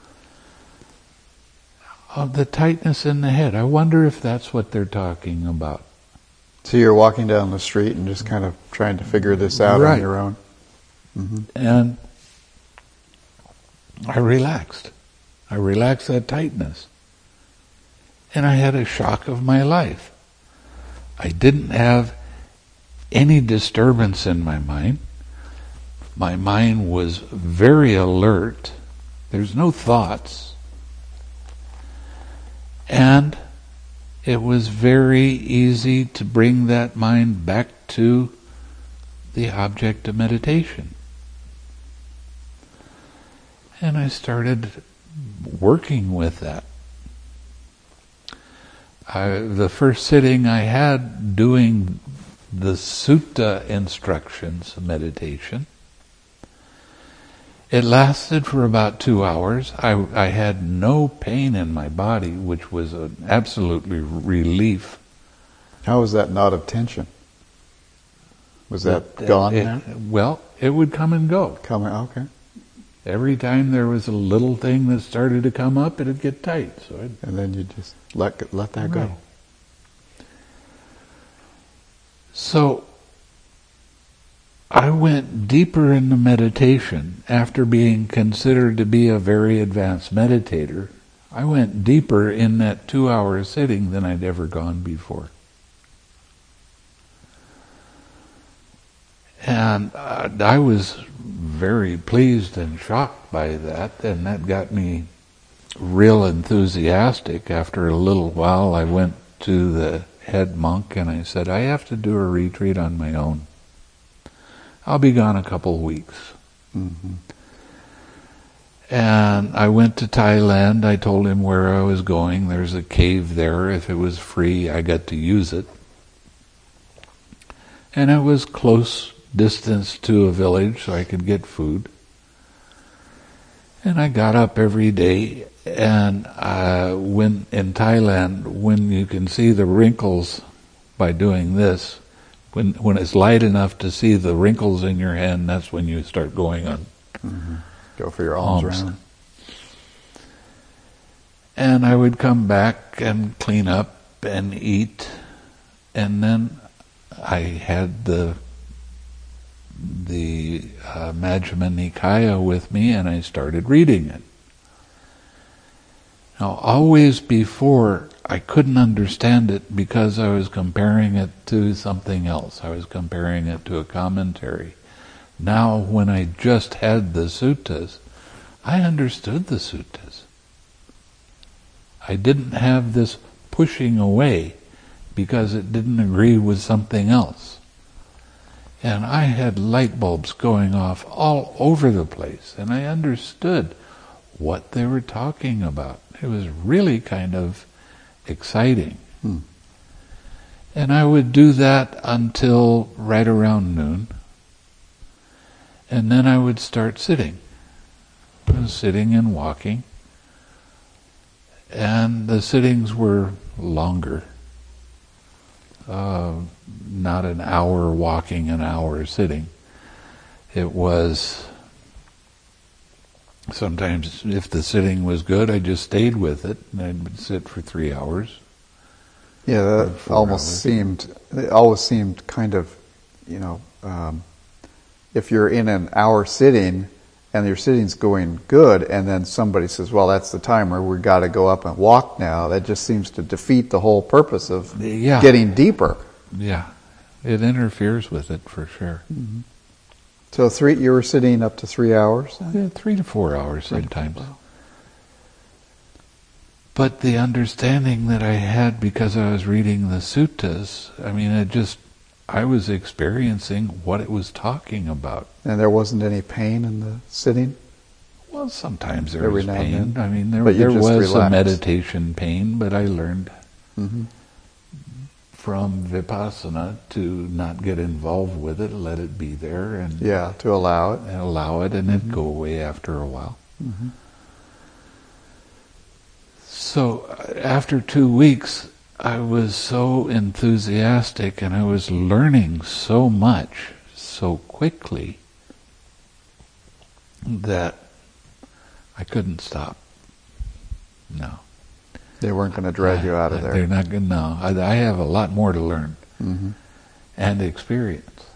Of the tightness in the head. I wonder if that's what they're talking about. So you're walking down the street and just kind of trying to figure this out right. on your own? Mm-hmm. And I relaxed. I relaxed that tightness. And I had a shock of my life. I didn't have any disturbance in my mind. My mind was very alert. There's no thoughts. And it was very easy to bring that mind back to the object of meditation. And I started working with that. I, the first sitting I had doing the sutta instructions meditation, it lasted for about two hours. I, I had no pain in my body, which was an absolutely relief. How was that knot of tension? Was that But, uh, gone it, now? Well, it would come and go. Come, okay. Every time there was a little thing that started to come up, it'd get tight. So I'd, and then you just let let that right. go. So I went deeper into meditation after being considered to be a very advanced meditator. I went deeper in that two-hour sitting than I'd ever gone before. And uh, I was very pleased and shocked by that, and that got me real enthusiastic. After a little while, I went to the head monk and I said, I have to do a retreat on my own. I'll be gone a couple of weeks. Mm-hmm. And I went to Thailand. I told him where I was going. There's a cave there. If it was free, I got to use it. And it was close distance to a village, so I could get food. And I got up every day, and uh, when in Thailand, when you can see the wrinkles by doing this, when when it's light enough to see the wrinkles in your hand, that's when you start going on. Mm-hmm. Go for your alms alms. round. And I would come back and clean up and eat, and then I had the the uh, Majjhima Nikaya with me, and I started reading it. Now, always before, I couldn't understand it because I was comparing it to something else. I was comparing it to a commentary. Now, when I just had the suttas, I understood the suttas. I didn't have this pushing away because it didn't agree with something else. And I had light bulbs going off all over the place, and I understood what they were talking about. It was really kind of exciting. Hmm. And I would do that until right around noon. And then I would start sitting. I was sitting and walking. And the sittings were longer. Uh, not an hour walking, an hour sitting. It was, sometimes if the sitting was good, I just stayed with it, and I'd sit for three hours. Yeah, that almost hours. seemed, it always seemed kind of, you know, um, if you're in an hour sitting and your sitting's going good, and then somebody says, well, that's the timer, we've got to go up and walk now, that just seems to defeat the whole purpose of Yeah. getting deeper. Yeah, it interferes with it for sure. Mm-hmm. So three, you were sitting up to three hours? Yeah, three to four hours Three to sometimes. four. But the understanding that I had because I was reading the suttas, I mean, it just, I was experiencing what it was talking about. And there wasn't any pain in the sitting? Well, sometimes there Every was now and pain. then. I mean, there, But you there just was a relaxed. meditation pain, but I learned Mm-hmm. from Vipassana to not get involved with it, let it be there, and, Yeah, to allow it. and allow it, and it'd go away after a while. Mm-hmm. So uh, after two weeks, I was so enthusiastic, and I was learning so much so quickly that I couldn't stop. No. They weren't going to drag you out of there. They're not going to, no. I, I have a lot more to learn Mm-hmm. and experience.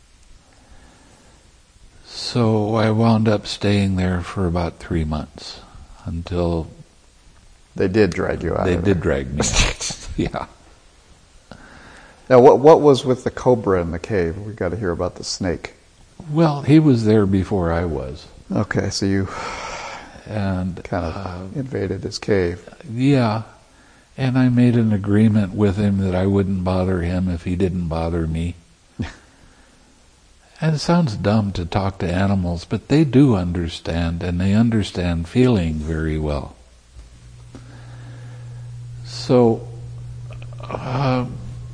So I wound up staying there for about three months until They did drag you out they of did there. drag me out. Yeah. Now, what what was with the cobra in the cave? We got to hear about the snake. Well, he was there before I was. Okay, so you And kind of uh, invaded his cave. yeah, and I made an agreement with him that I wouldn't bother him if he didn't bother me. And it sounds dumb to talk to animals, but they do understand, and they understand feeling very well. So, uh,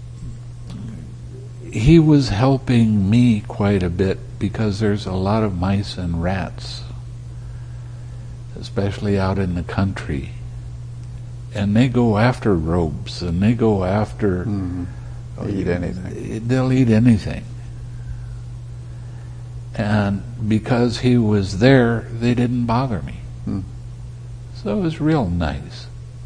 he was helping me quite a bit because there's a lot of mice and rats, especially out in the country. And they go after robes, and they go after... Mm-hmm. They'll eat anything. They'll eat anything. And because he was there, they didn't bother me. Hmm. So it was real nice.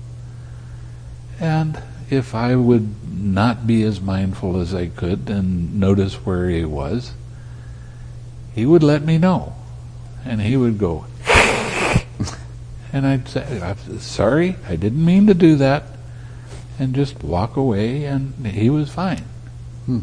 And if I would not be as mindful as I could and notice where he was, he would let me know. And he would go, and I'd say, "I'm sorry, I didn't mean to do that," and just walk away, and he was fine. Hmm.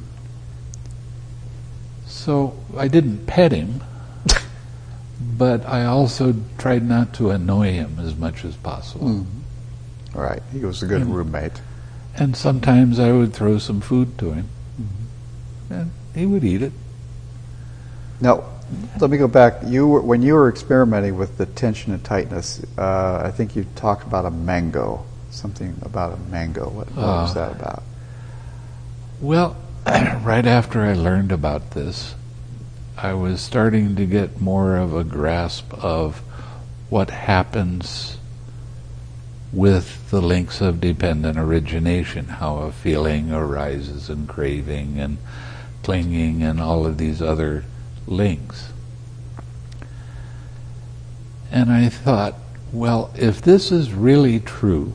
So I didn't pet him, but I also tried not to annoy him as much as possible. Hmm. All right, he was a good And- roommate. And sometimes I would throw some food to him, Mm-hmm. and he would eat it. Now, let me go back. You were, when you were experimenting with the tension and tightness, uh, I think you talked about a mango, something about a mango. What, what was Uh, that about? Well, right after I learned about this, I was starting to get more of a grasp of what happens with the links of dependent origination, how a feeling arises and craving and clinging and all of these other links. And I thought, well, if this is really true,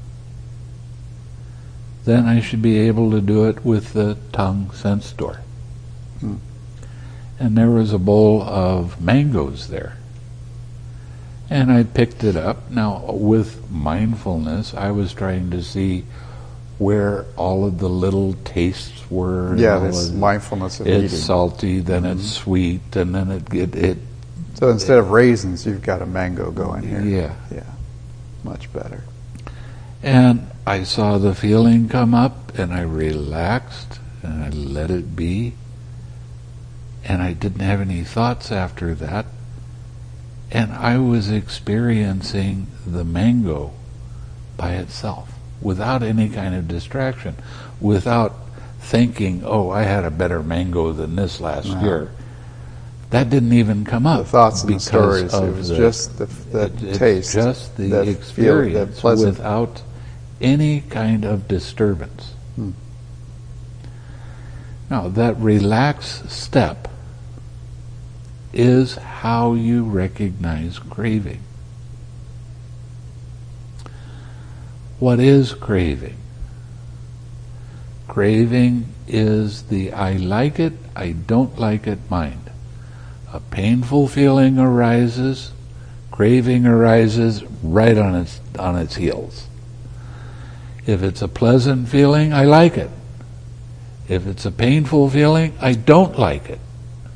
then I should be able to do it with the tongue sense door. Hmm. And there was a bowl of mangoes there. And I picked it up. Now, with mindfulness, I was trying to see where all of the little tastes were. and Yeah, all this of- mindfulness of It's eating. salty, then it's sweet, and then it, it, it So instead of raisins, you've got a mango going here. yeah. Yeah, much better. And I saw the feeling come up, and I relaxed, and I let it be. And I didn't have any thoughts after that. And I was experiencing the mango by itself, without any kind of distraction, without thinking, oh, I had a better mango than this last No. year. That didn't even come up. The thoughts and the because stories. It of was the- just the, the it- it's taste. just the that feel- experience that pleasant. without any kind of disturbance. Hmm. Now, that relaxed step is how you recognize craving. What is craving? Craving is the I like it, I don't like it mind. A painful feeling arises, craving arises right on its on its heels. If it's a pleasant feeling, I like it. If it's a painful feeling, I don't like it.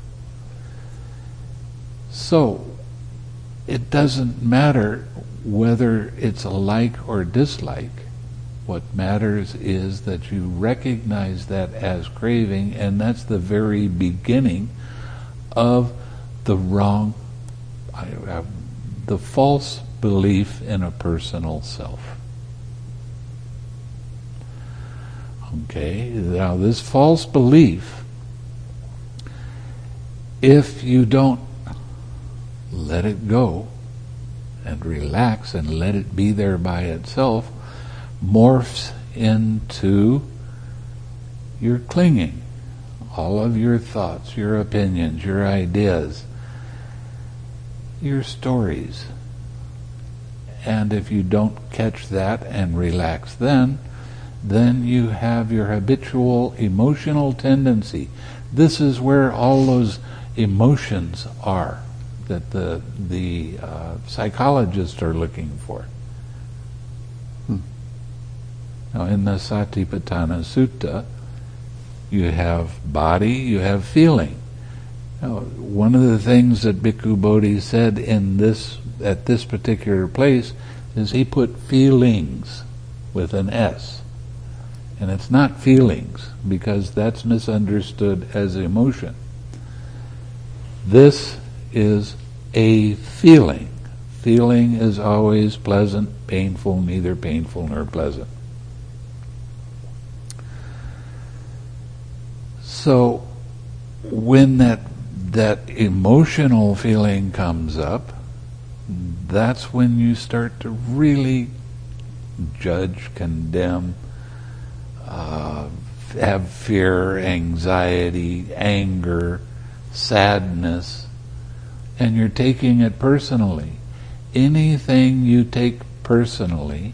So, it doesn't matter whether it's a like or dislike. What matters is that you recognize that as craving, and that's the very beginning of the wrong, I, I, the false belief in a personal self. Okay, now this false belief, if you don't let it go and relax and let it be there by itself, morphs into your clinging. All of your thoughts, your opinions, your ideas, your stories. And if you don't catch that and relax then, then you have your habitual emotional tendency. This is where all those emotions are that the the uh, psychologists are looking for. Hmm. Now, in the Satipatthana Sutta, you have body, you have feeling. Now, one of the things that Bhikkhu Bodhi said in this at this particular place is he put feelings with an S. And it's not feelings, because that's misunderstood as emotion. This is a feeling. Feeling is always pleasant, painful, neither painful nor pleasant. So, when that that emotional feeling comes up, that's when you start to really judge, condemn, uh, have fear, anxiety, anger, sadness, and you're taking it personally. Anything you take personally,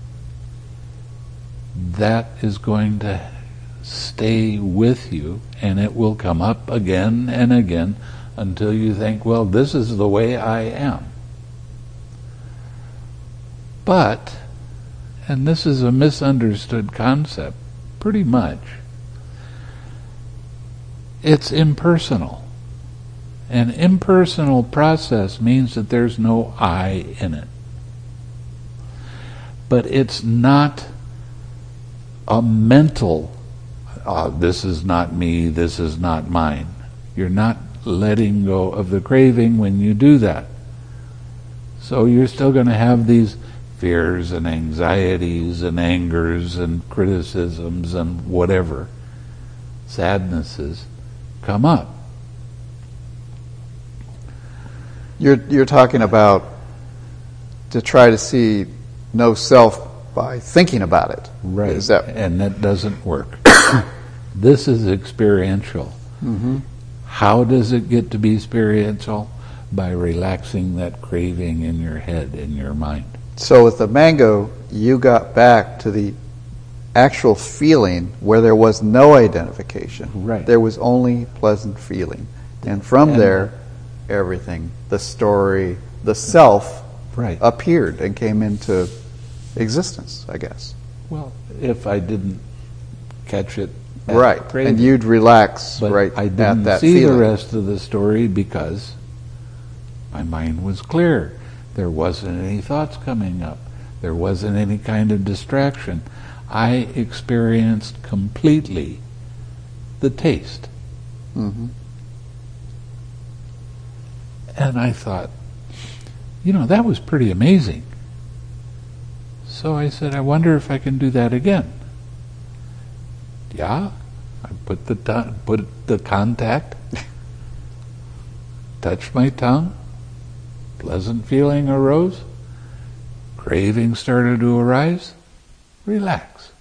that is going to stay with you, and it will come up again and again until you think, well, this is the way I am. But, and this is a misunderstood concept, pretty much, it's impersonal. An impersonal process means that there's no I in it. But it's not a mental, oh, this is not me, this is not mine. You're not letting go of the craving when you do that. So you're still going to have these fears and anxieties and angers and criticisms and whatever, sadnesses come up. You're you're talking about to try to see no self by thinking about it. Right. Is that... And that doesn't work. This is experiential. Mm-hmm. How does it get to be experiential? By relaxing that craving in your head, in your mind. So with the mango, you got back to the actual feeling where there was no identification. Right. There was only pleasant feeling. And from And there, everything, the story, the self, right. appeared and came into existence, I guess. Well, if I didn't catch it at Right. craving. And you'd relax But right I at didn't that see feeling. the rest of the story because my mind was clear. There wasn't any thoughts coming up. There wasn't any kind of distraction. I experienced completely the taste. Mm-hmm. And I thought, you know, that was pretty amazing. So I said, I wonder if I can do that again. Yeah, I put the tongue, put the contact, touched my tongue, pleasant feeling arose, craving started to arise, relax.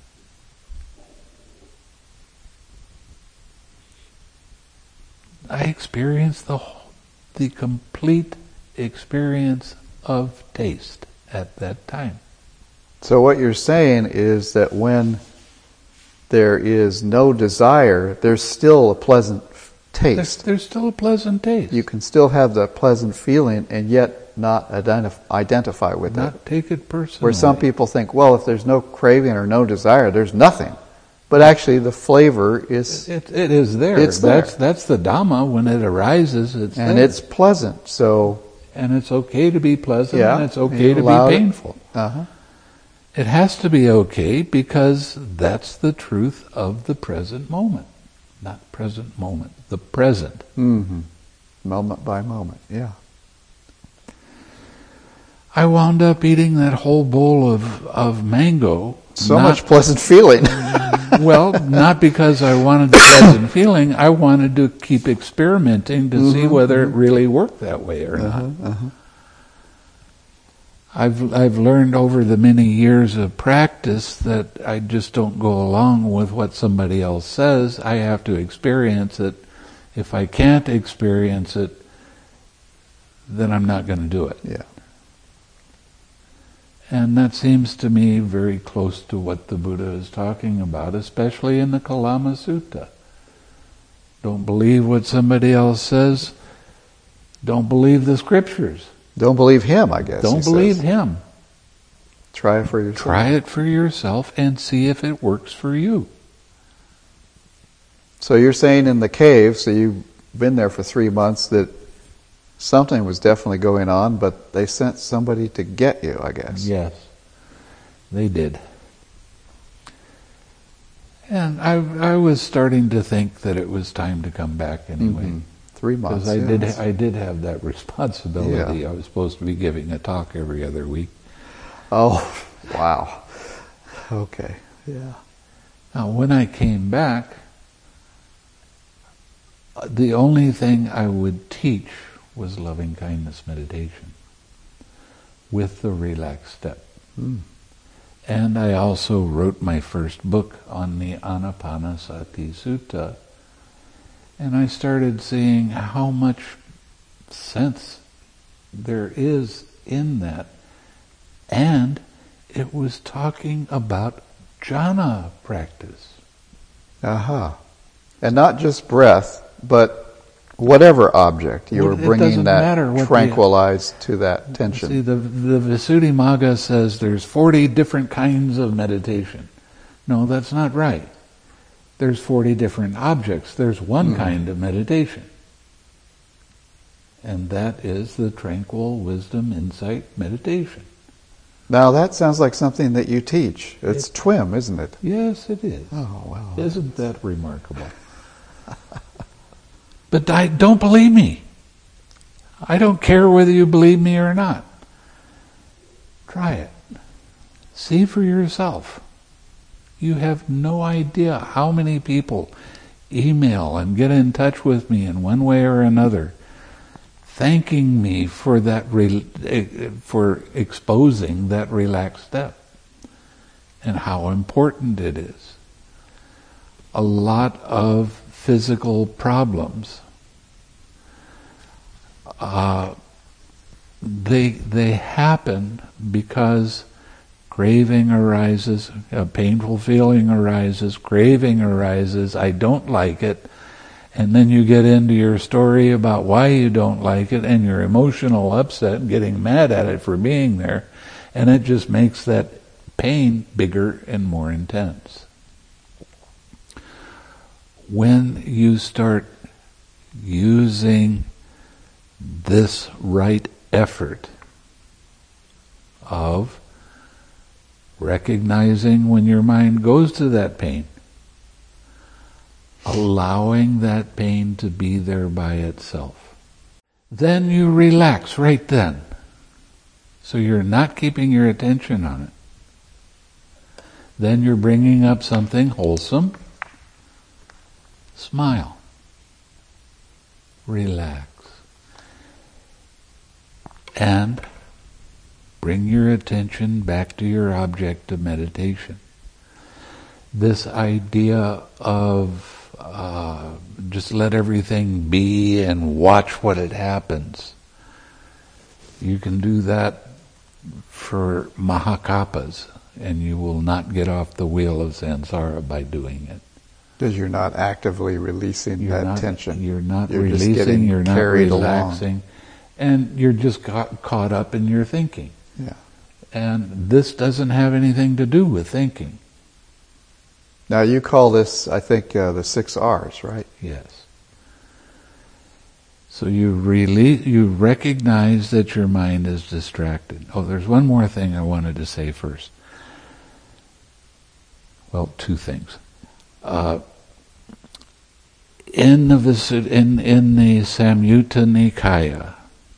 I experienced the whole, the complete experience of taste at that time. So what you're saying is that when there is no desire, there's still a pleasant taste. There's, there's still a pleasant taste. You can still have that pleasant feeling and yet not identif- identify with Not it. take it personally. Where some people think, well, if there's no craving or no desire, there's nothing. But actually the flavor is... It, it is there. It's there. That's, that's the Dhamma. When it arises, it's and there. it's pleasant, so... And it's okay to be pleasant, Yeah, and it's okay you to allow be it. painful. Uh-huh. It has to be okay because that's the truth of the present moment. Not present moment, the present. Mm-hmm. Moment by moment, yeah. I wound up eating that whole bowl of, of mango. So not, much pleasant feeling. Well, not because I wanted the pleasant feeling. I wanted to keep experimenting to Mm-hmm, see whether it really worked that way or uh-huh, not. uh-huh. I've I've learned over the many years of practice that I just don't go along with what somebody else says. I have to experience it. If I can't experience it, then I'm not going to do it. Yeah. And that seems to me very close to what the Buddha is talking about, especially in the Kalama Sutta. Don't believe what somebody else says. Don't believe the scriptures. Don't believe him, I guess. Don't he believe says. him. Try it for yourself. Try it for yourself and see if it works for you. So you're saying in the cave, so you've been there for three months, that something was definitely going on, but they sent somebody to get you, I guess. Yes, they did. And I I was starting to think that it was time to come back anyway. Mm-hmm. Three months. Because I yes. did I did have that responsibility. Yeah. I was supposed to be giving a talk every other week. Oh, wow. Okay. Yeah. Now, when I came back, the only thing I would teach was loving kindness meditation with the relaxed step. Mm. And I also wrote my first book on the Anapanasati Sutta. And I started seeing how much sense there is in that. And it was talking about jhana practice. Aha. And not just breath, but whatever object you Well, were it bringing doesn't matter that what the- tranquilized to that tension. See, the, the Visuddhimagga says there's forty different kinds of meditation. No, that's not right. There's forty different objects. There's one mm. kind of meditation. And that is the tranquil wisdom insight meditation. Now that sounds like something that you teach. It's it, T W I M, isn't it? Yes, it is. Oh, wow. Isn't that remarkable? But I, don't believe me. I don't care whether you believe me or not. Try it. See for yourself. You have no idea how many people email and get in touch with me in one way or another, thanking me for that re- for exposing that relaxed step and how important it is. A lot of physical problems, uh, they they happen because craving arises, a painful feeling arises, craving arises, I don't like it, and then you get into your story about why you don't like it, and you're emotional upset, getting mad at it for being there, and it just makes that pain bigger and more intense. When you start using this right effort of recognizing when your mind goes to that pain, allowing that pain to be there by itself, then you relax right then. So you're not keeping your attention on it. Then you're bringing up something wholesome. Smile. Relax. And bring your attention back to your object of meditation. This idea of uh, just let everything be and watch what it happens. You can do that for mahakapas, and you will not get off the wheel of samsara by doing it. Because you're not actively releasing you're that not, tension. You're not you're releasing, you're not relaxing, along. And you're just got caught up in your thinking. Yeah. And this doesn't have anything to do with thinking. Now you call this, I think, uh, the six R's, right? Yes. So you release, you recognize that your mind is distracted. Oh, there's one more thing I wanted to say first. Well, two things. Uh, in the Visud- in in the Samyutta Nikaya,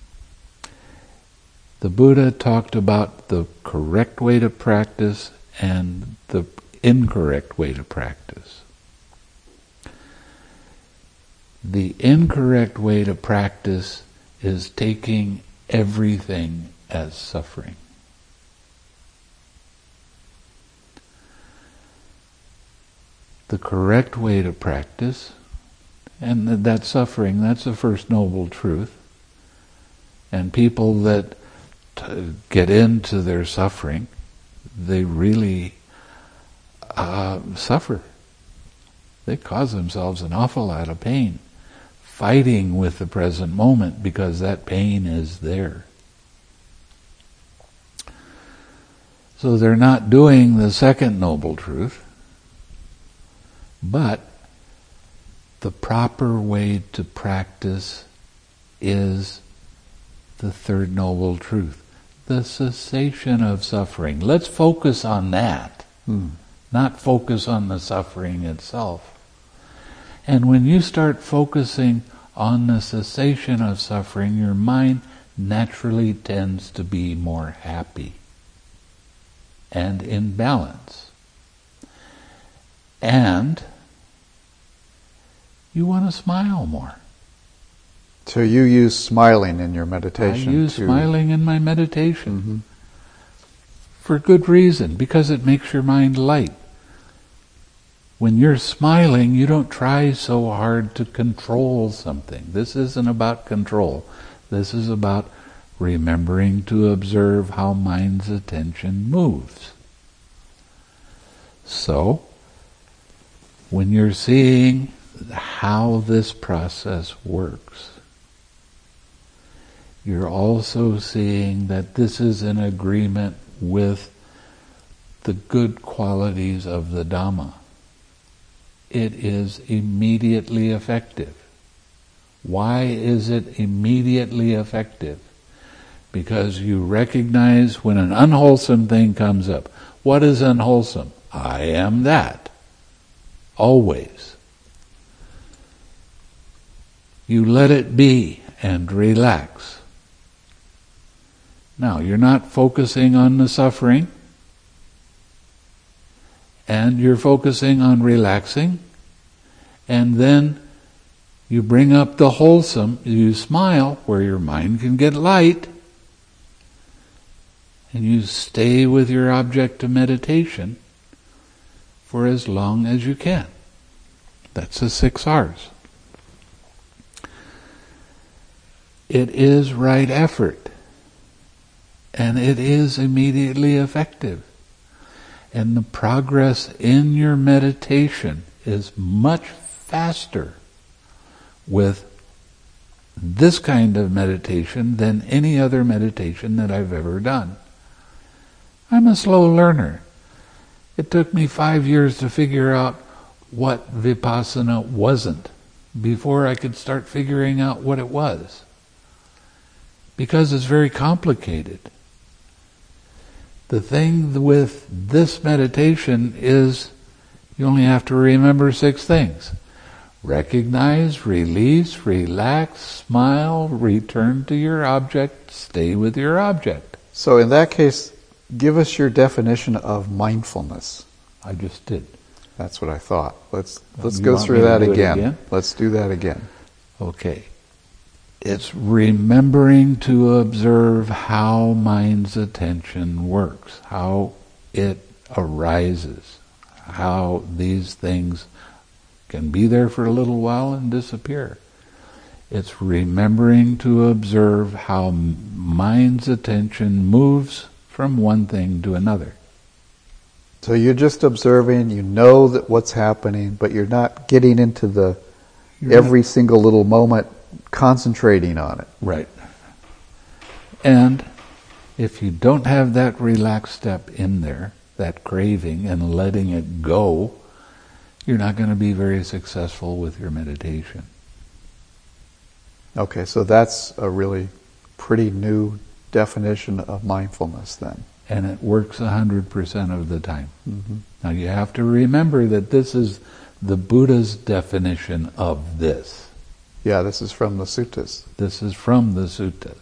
the Buddha talked about the correct way to practice and the incorrect way to practice. The incorrect way to practice is taking everything as suffering. The correct way to practice, and that suffering, that's the first noble truth. And people that t- get into their suffering, they really uh, suffer. They cause themselves an awful lot of pain, fighting with the present moment because that pain is there. So they're not doing the second noble truth, but the proper way to practice is the third noble truth, the cessation of suffering. Let's focus on that, hmm. not focus on the suffering itself. And when you start focusing on the cessation of suffering, your mind naturally tends to be more happy and in balance. And you want to smile more. So you use smiling in your meditation. I use to... smiling in my meditation. Mm-hmm. For good reason, because it makes your mind light. When you're smiling, you don't try so hard to control something. This isn't about control. This is about remembering to observe how mind's attention moves. So, when you're seeing how this process works, you're also seeing that this is in agreement with the good qualities of the Dhamma. It is immediately effective. Why is it immediately effective? Because you recognize when an unwholesome thing comes up. What is unwholesome? I am that. Always. You let it be and relax. Now, you're not focusing on the suffering, and you're focusing on relaxing, and then you bring up the wholesome, you smile where your mind can get light, and you stay with your object of meditation for as long as you can. That's the six R's. It is right effort, and it is immediately effective. And the progress in your meditation is much faster with this kind of meditation than any other meditation that I've ever done. I'm a slow learner. It took me five years to figure out what vipassana wasn't before I could start figuring out what it was. Because it's very complicated. The thing with this meditation is you only have to remember six things. Recognize, release, relax, smile, return to your object, stay with your object. So in that case, give us your definition of mindfulness. I just did. That's what I thought. Let's let's You go want through me to that do it again. again? Let's do that again. Okay. It's remembering to observe how mind's attention works, how it arises, how these things can be there for a little while and disappear. It's remembering to observe how mind's attention moves from one thing to another. So you're just observing, you know that what's happening, but you're not getting into the You're every not- single little moment concentrating on it. Right. And if you don't have that relaxed step in there, that craving and letting it go, you're not going to be very successful with your meditation. Okay, so that's a really pretty new definition of mindfulness then. And it works one hundred percent of the time. Mm-hmm. Now you have to remember that this is the Buddha's definition of this. Yeah, this is from the suttas. This is from the suttas.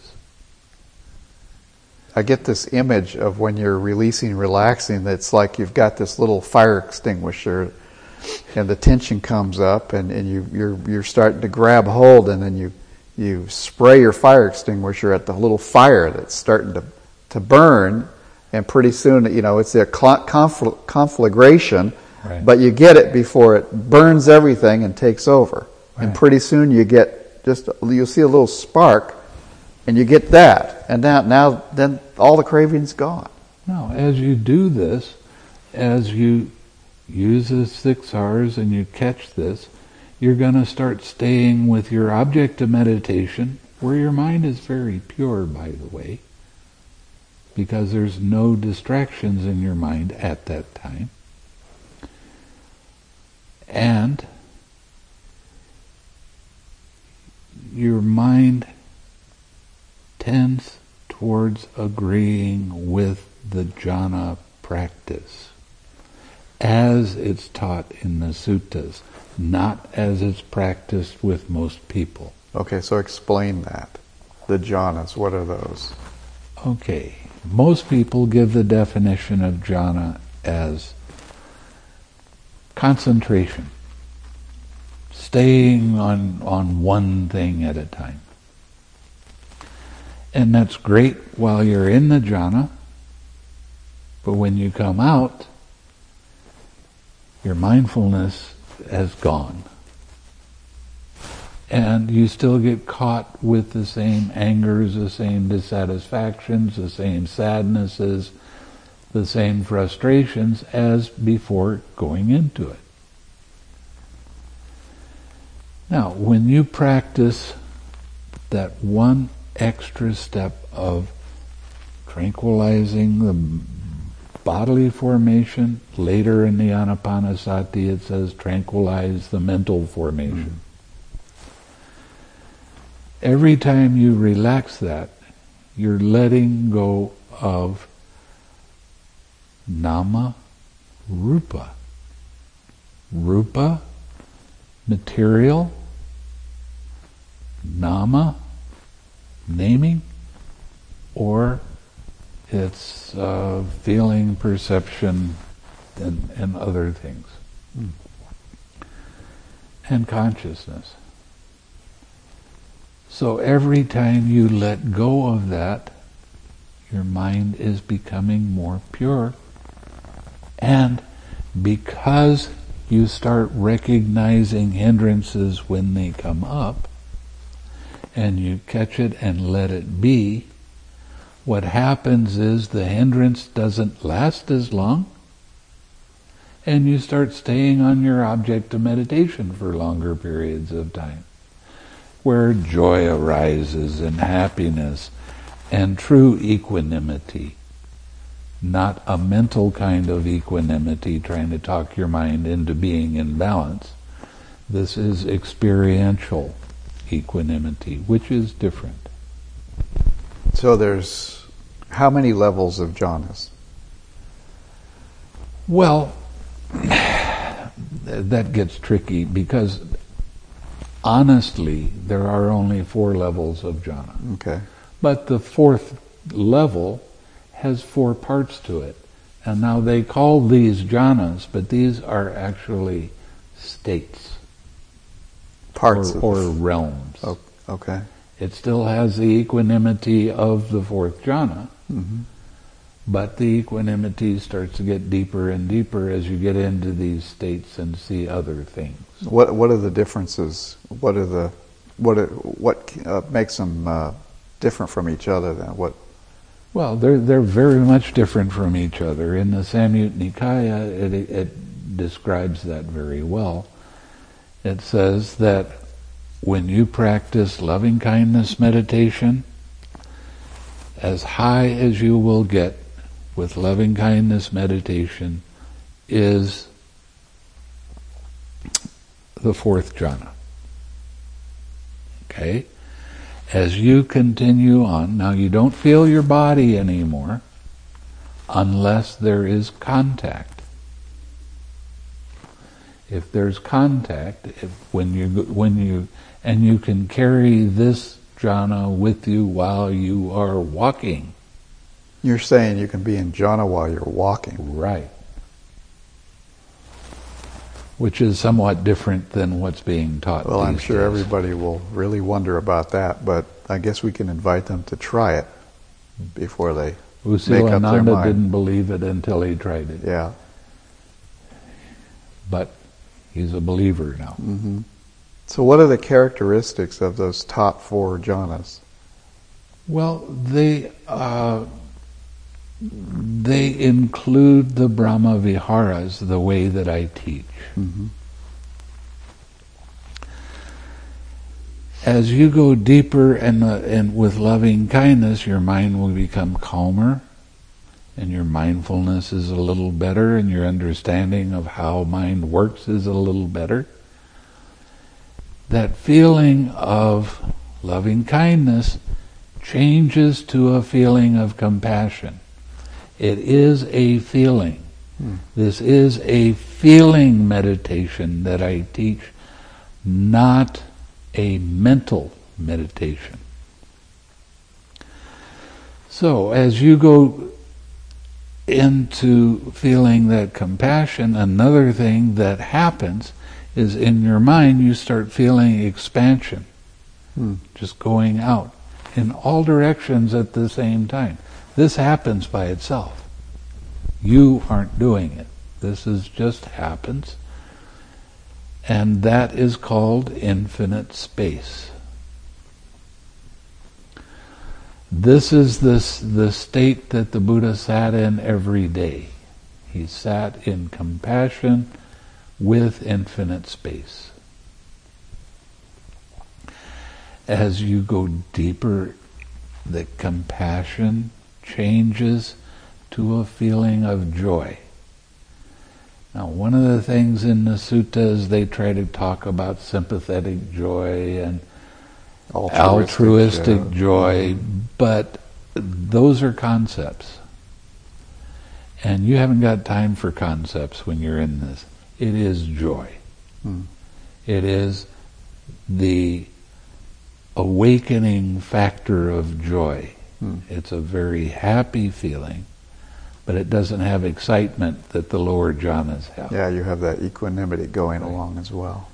I get this image of when you're releasing, relaxing, that's like you've got this little fire extinguisher and the tension comes up and, and you, you're you're starting to grab hold and then you you spray your fire extinguisher at the little fire that's starting to, to burn, and pretty soon, you know, it's a confl- conflagration, Right. but you get it before it burns everything and takes over. Right. And pretty soon you get just, you'll see a little spark and you get that. And now, now then all the craving's gone. Now, as you do this, as you use the six R's and you catch this, you're going to start staying with your object of meditation, where your mind is very pure, by the way, because there's no distractions in your mind at that time. And your mind tends towards agreeing with the jhana practice as it's taught in the suttas, not as it's practiced with most people. Okay, so explain that. The jhanas, what are those? Okay, most people give the definition of jhana as concentration, staying on, on one thing at a time. And that's great while you're in the jhana, but when you come out, your mindfulness has gone. And you still get caught with the same angers, the same dissatisfactions, the same sadnesses, the same frustrations as before going into it. Now, when you practice that one extra step of tranquilizing the bodily formation, later in the Anapanasati it says tranquilize the mental formation. Mm. Every time you relax that, you're letting go of nama, rupa. Rupa, material. Nama, naming. Or it's uh, feeling, perception, and, and other things. Mm. And consciousness. So every time you let go of that, your mind is becoming more pure. And because you start recognizing hindrances when they come up, and you catch it and let it be, what happens is the hindrance doesn't last as long, and you start staying on your object of meditation for longer periods of time, where joy arises and happiness and true equanimity, not a mental kind of equanimity trying to talk your mind into being in balance. This is experiential equanimity, which is different. So there's how many levels of jhanas? Well, that gets tricky because honestly, there are only four levels of jhana. Okay. But the fourth level has four parts to it. And now they call these jhanas, but these are actually states. Parts or, of or realms. Oh, okay. It still has the equanimity of the fourth jhana, mm-hmm. but the equanimity starts to get deeper and deeper as you get into these states and see other things. What What are the differences? What are the what are, what uh, makes them uh, different from each other? Then what? Well, they're they're very much different from each other. In the Samyutta Nikaya, it, it describes that very well. It says that when you practice loving kindness meditation, as high as you will get with loving kindness meditation is the fourth jhana. Okay? As you continue on, now you don't feel your body anymore unless there is contact. If there's contact, if when you when you and you can carry this jhana with you while you are walking. You're saying you can be in jhana while you're walking. Right. Which is somewhat different than what's being taught. Well, I'm these sure days. everybody will really wonder about that, but I guess we can invite them to try it before they U make Sila up their Ananda mind. didn't believe it until he tried it. Yeah. But he's a believer now. Mm-hmm. So what are the characteristics of those top four jhanas? Well, they uh, they include the Brahma Viharas the way that I teach. Mm-hmm. As you go deeper and uh, and with loving kindness, your mind will become calmer, and your mindfulness is a little better, and your understanding of how mind works is a little better. That feeling of loving kindness changes to a feeling of compassion. It is a feeling. Hmm. This is a feeling meditation that I teach, not a mental meditation. So as you go into feeling that compassion, another thing that happens is in your mind you start feeling expansion, hmm. just going out in all directions at the same time. This happens by itself. You aren't doing it. This is just happens. And that is called infinite space. This is this, the state that the Buddha sat in every day. He sat in compassion with infinite space. As you go deeper, the compassion changes to a feeling of joy. Now, one of the things in the suttas, they try to talk about sympathetic joy and altruistic, altruistic joy, but those are concepts. And you haven't got time for concepts when you're in this. It is joy. Hmm. It is the awakening factor of joy. Hmm. It's a very happy feeling, but it doesn't have excitement that the lower jhanas have. Yeah, you have that equanimity going right along as well.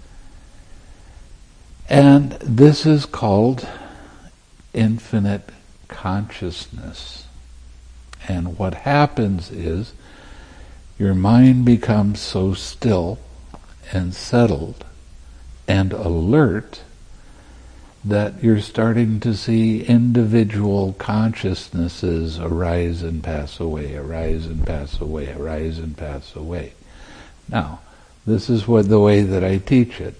And this is called infinite consciousness. And what happens is your mind becomes so still and settled and alert that you're starting to see individual consciousnesses arise and pass away, arise and pass away, arise and pass away. Now, this is what the way that I teach it.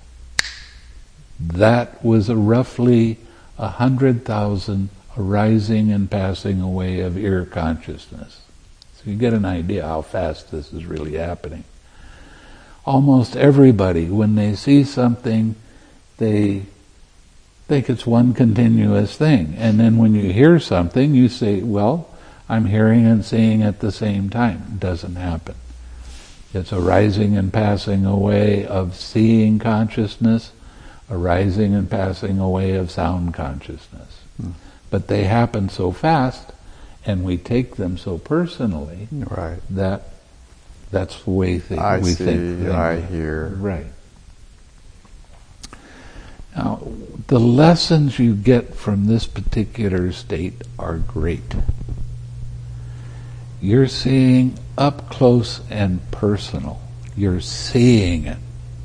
That was a roughly a hundred thousand arising and passing away of ear consciousness. So you get an idea how fast this is really happening. Almost everybody, when they see something, they think it's one continuous thing. And then when you hear something, you say, well, I'm hearing and seeing at the same time. It doesn't happen. It's a rising and passing away of seeing consciousness, a rising and passing away of sound consciousness. Hmm. But they happen so fast, and we take them so personally, right, that that's the way th- I we see, think. I hear. Right. Now, the lessons you get from this particular state are great. You're seeing up close and personal. You're seeing it.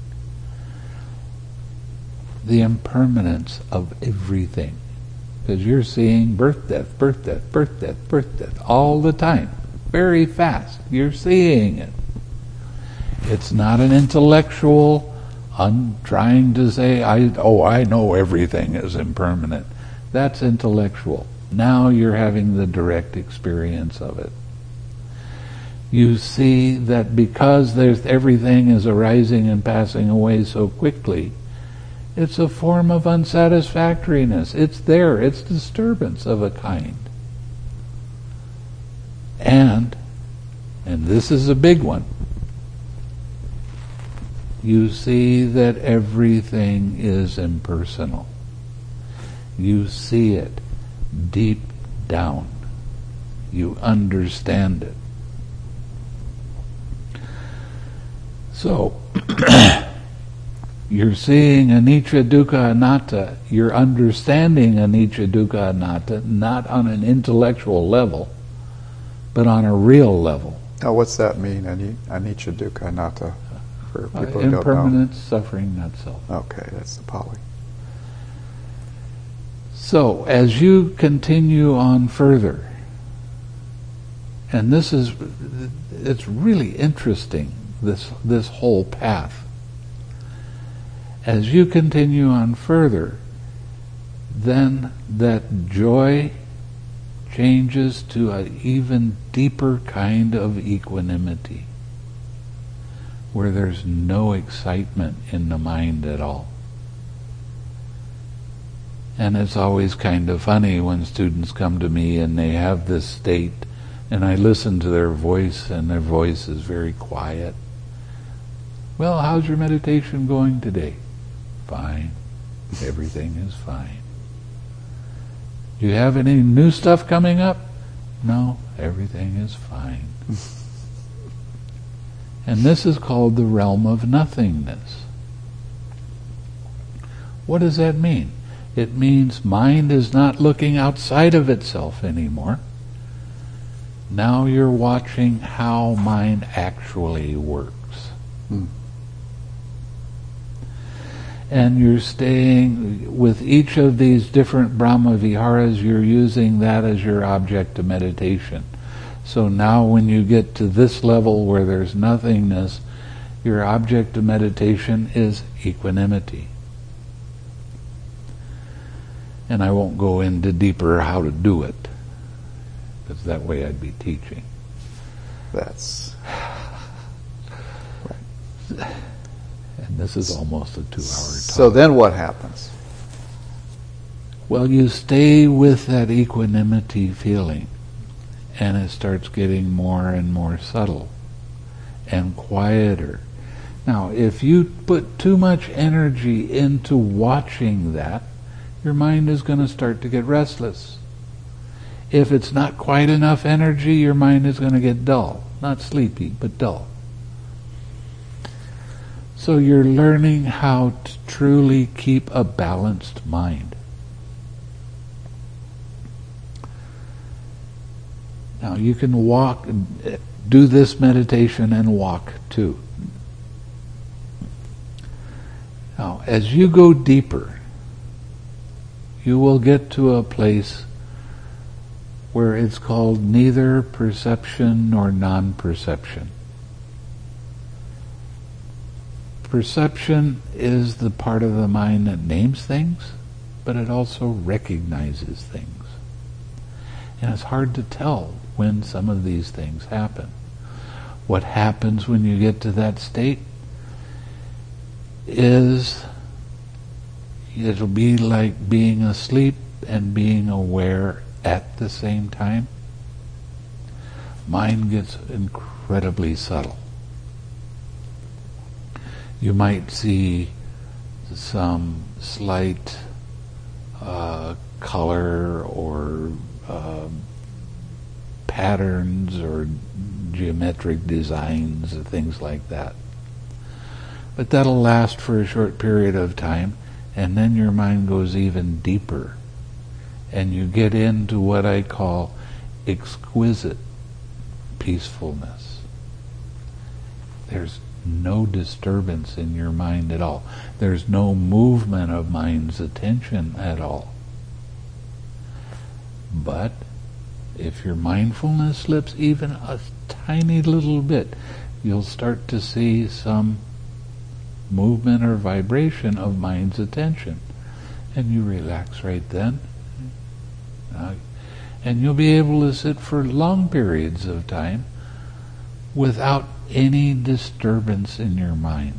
The impermanence of everything. Because you're seeing birth, death, birth, death, birth, death, birth, death all the time. Very fast. You're seeing it. It's not an intellectual, I'm trying to say, I oh, I know everything is impermanent. That's intellectual. Now you're having the direct experience of it. You see that because there's everything is arising and passing away so quickly, it's a form of unsatisfactoriness. It's there. It's disturbance of a kind. And, and this is a big one, you see that everything is impersonal. You see it deep down. You understand it. So, you're seeing anicca, dukkha, anatta. You're understanding anicca, dukkha, anatta, not on an intellectual level, but on a real level. Now, what's that mean, anicca, dukkha, anatta? For people Uh, who don't know. impermanence, suffering, not self. Okay, that's the Pali. So, as you continue on further, and this is, it's really interesting, this this whole path. As you continue on further, then that joy changes to an even deeper kind of equanimity, where there's no excitement in the mind at all. And it's always kind of funny when students come to me and they have this state, and I listen to their voice, and their voice is very quiet. Well, how's your meditation going today? Fine. Everything is fine. Do you have any new stuff coming up? No, everything is fine. And this is called the realm of nothingness. What does that mean? It means mind is not looking outside of itself anymore. Now you're watching how mind actually works. Hmm. And you're staying with each of these different Brahma Viharas, you're using that as your object of meditation. So now when you get to this level where there's nothingness, your object of meditation is equanimity. And I won't go into deeper how to do it, because that way I'd be teaching. That's right. And this is almost a two-hour talk. So then what happens? Well, you stay with that equanimity feeling, and it starts getting more and more subtle and quieter. Now, if you put too much energy into watching that, your mind is going to start to get restless. If it's not quite enough energy, your mind is going to get dull. Not sleepy, but dull. So you're learning how to truly keep a balanced mind. Now you can walk, do this meditation and walk too. Now as you go deeper, you will get to a place where it's called neither perception nor non-perception. Perception is the part of the mind that names things, but it also recognizes things. And it's hard to tell when some of these things happen. What happens when you get to that state is it'll be like being asleep and being aware at the same time. Mind gets incredibly subtle. You might see some slight uh, color or uh, patterns or geometric designs or things like that. But that'll last for a short period of time, and then your mind goes even deeper. And you get into what I call exquisite peacefulness. There's no disturbance in your mind at all. There's no movement of mind's attention at all. But if your mindfulness slips even a tiny little bit, you'll start to see some movement or vibration of mind's attention. And you relax right then. Uh, and you'll be able to sit for long periods of time without any disturbance in your mind.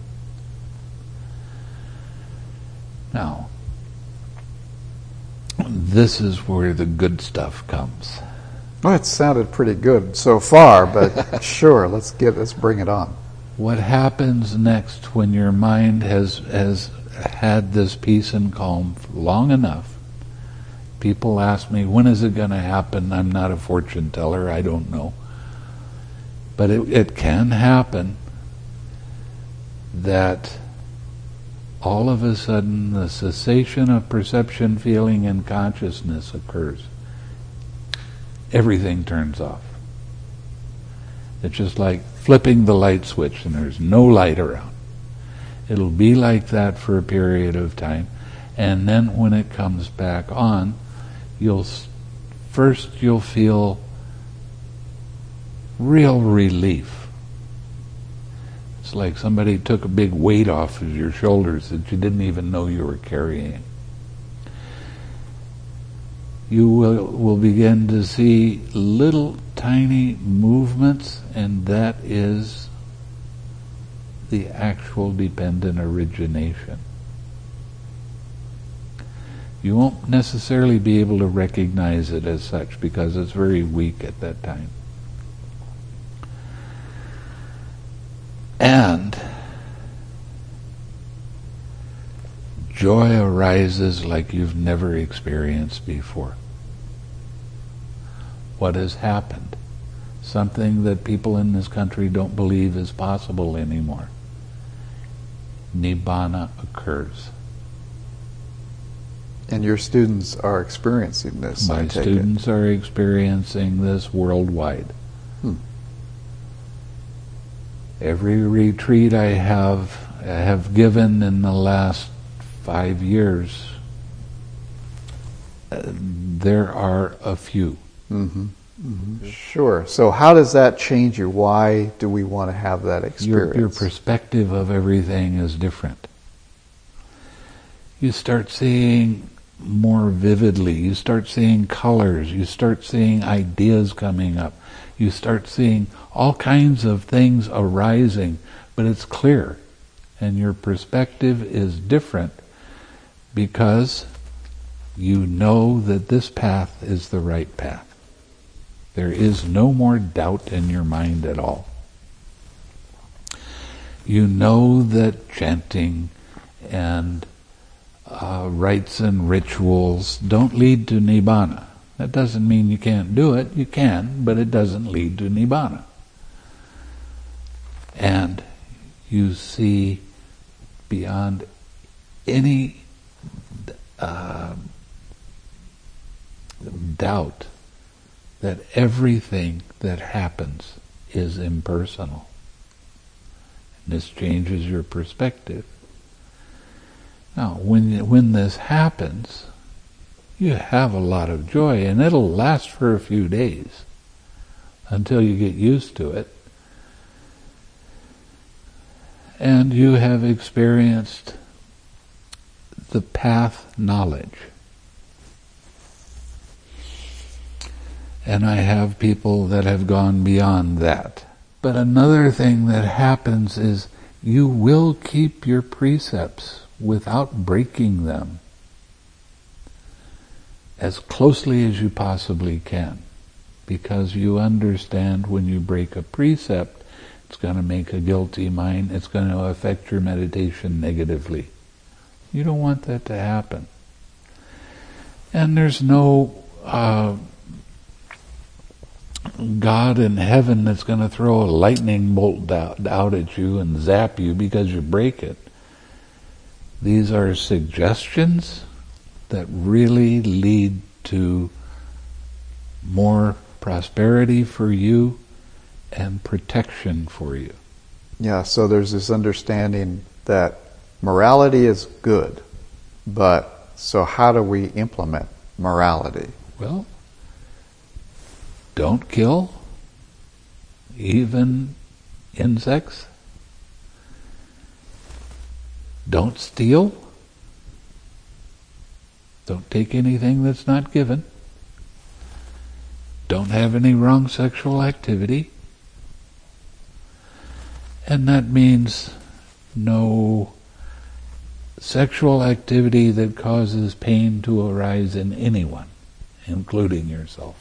Now, this is where the good stuff comes. Well, it sounded pretty good so far, but sure, let's get let's bring it on. What happens next when your mind has has had this peace and calm long enough? People ask me, when is it going to happen? I'm not a fortune teller, I don't know. But it, it can happen that all of a sudden the cessation of perception, feeling, and consciousness occurs. Everything turns off. It's just like flipping the light switch and there's no light around. It'll be like that for a period of time, and then when it comes back on, you'll first you'll feel real relief. It's like somebody took a big weight off of your shoulders that you didn't even know you were carrying. You will, will begin to see little tiny movements, and that is the actual dependent origination. You won't necessarily be able to recognize it as such because it's very weak at that time. And joy arises like you've never experienced before. What has happened? Something that people in this country don't believe is possible anymore. Nibbana occurs. And your students are experiencing this, I My take students it. are experiencing this worldwide. Hmm. Every retreat I have I have given in the last five years, uh, there are a few. Mm-hmm. Mm-hmm. Sure. So how does that change you? Why do we want to have that experience? Your, your perspective of everything is different. You start seeing more vividly. You start seeing colors. You start seeing ideas coming up. You start seeing all kinds of things arising, but it's clear. And your perspective is different because you know that this path is the right path. There is no more doubt in your mind at all. You know that chanting and uh, rites and rituals don't lead to Nibbana. That doesn't mean you can't do it. You can, but it doesn't lead to Nibbana. And you see beyond any uh, doubt that everything that happens is impersonal. And this changes your perspective. Now, when when this happens, you have a lot of joy, and it'll last for a few days until you get used to it. And you have experienced the path knowledge. And I have people that have gone beyond that. But another thing that happens is you will keep your precepts without breaking them as closely as you possibly can, because you understand when you break a precept, it's going to make a guilty mind, it's going to affect your meditation negatively. You don't want that to happen. And there's no uh, God in heaven that's going to throw a lightning bolt out, out at you and zap you because you break it. These are suggestions that really lead to more prosperity for you and protection for you. Yeah, so there's this understanding that morality is good, but so how do we implement morality? Well, don't kill, even insects. Don't steal. Don't take anything that's not given. Don't have any wrong sexual activity. And that means no sexual activity that causes pain to arise in anyone, including yourself.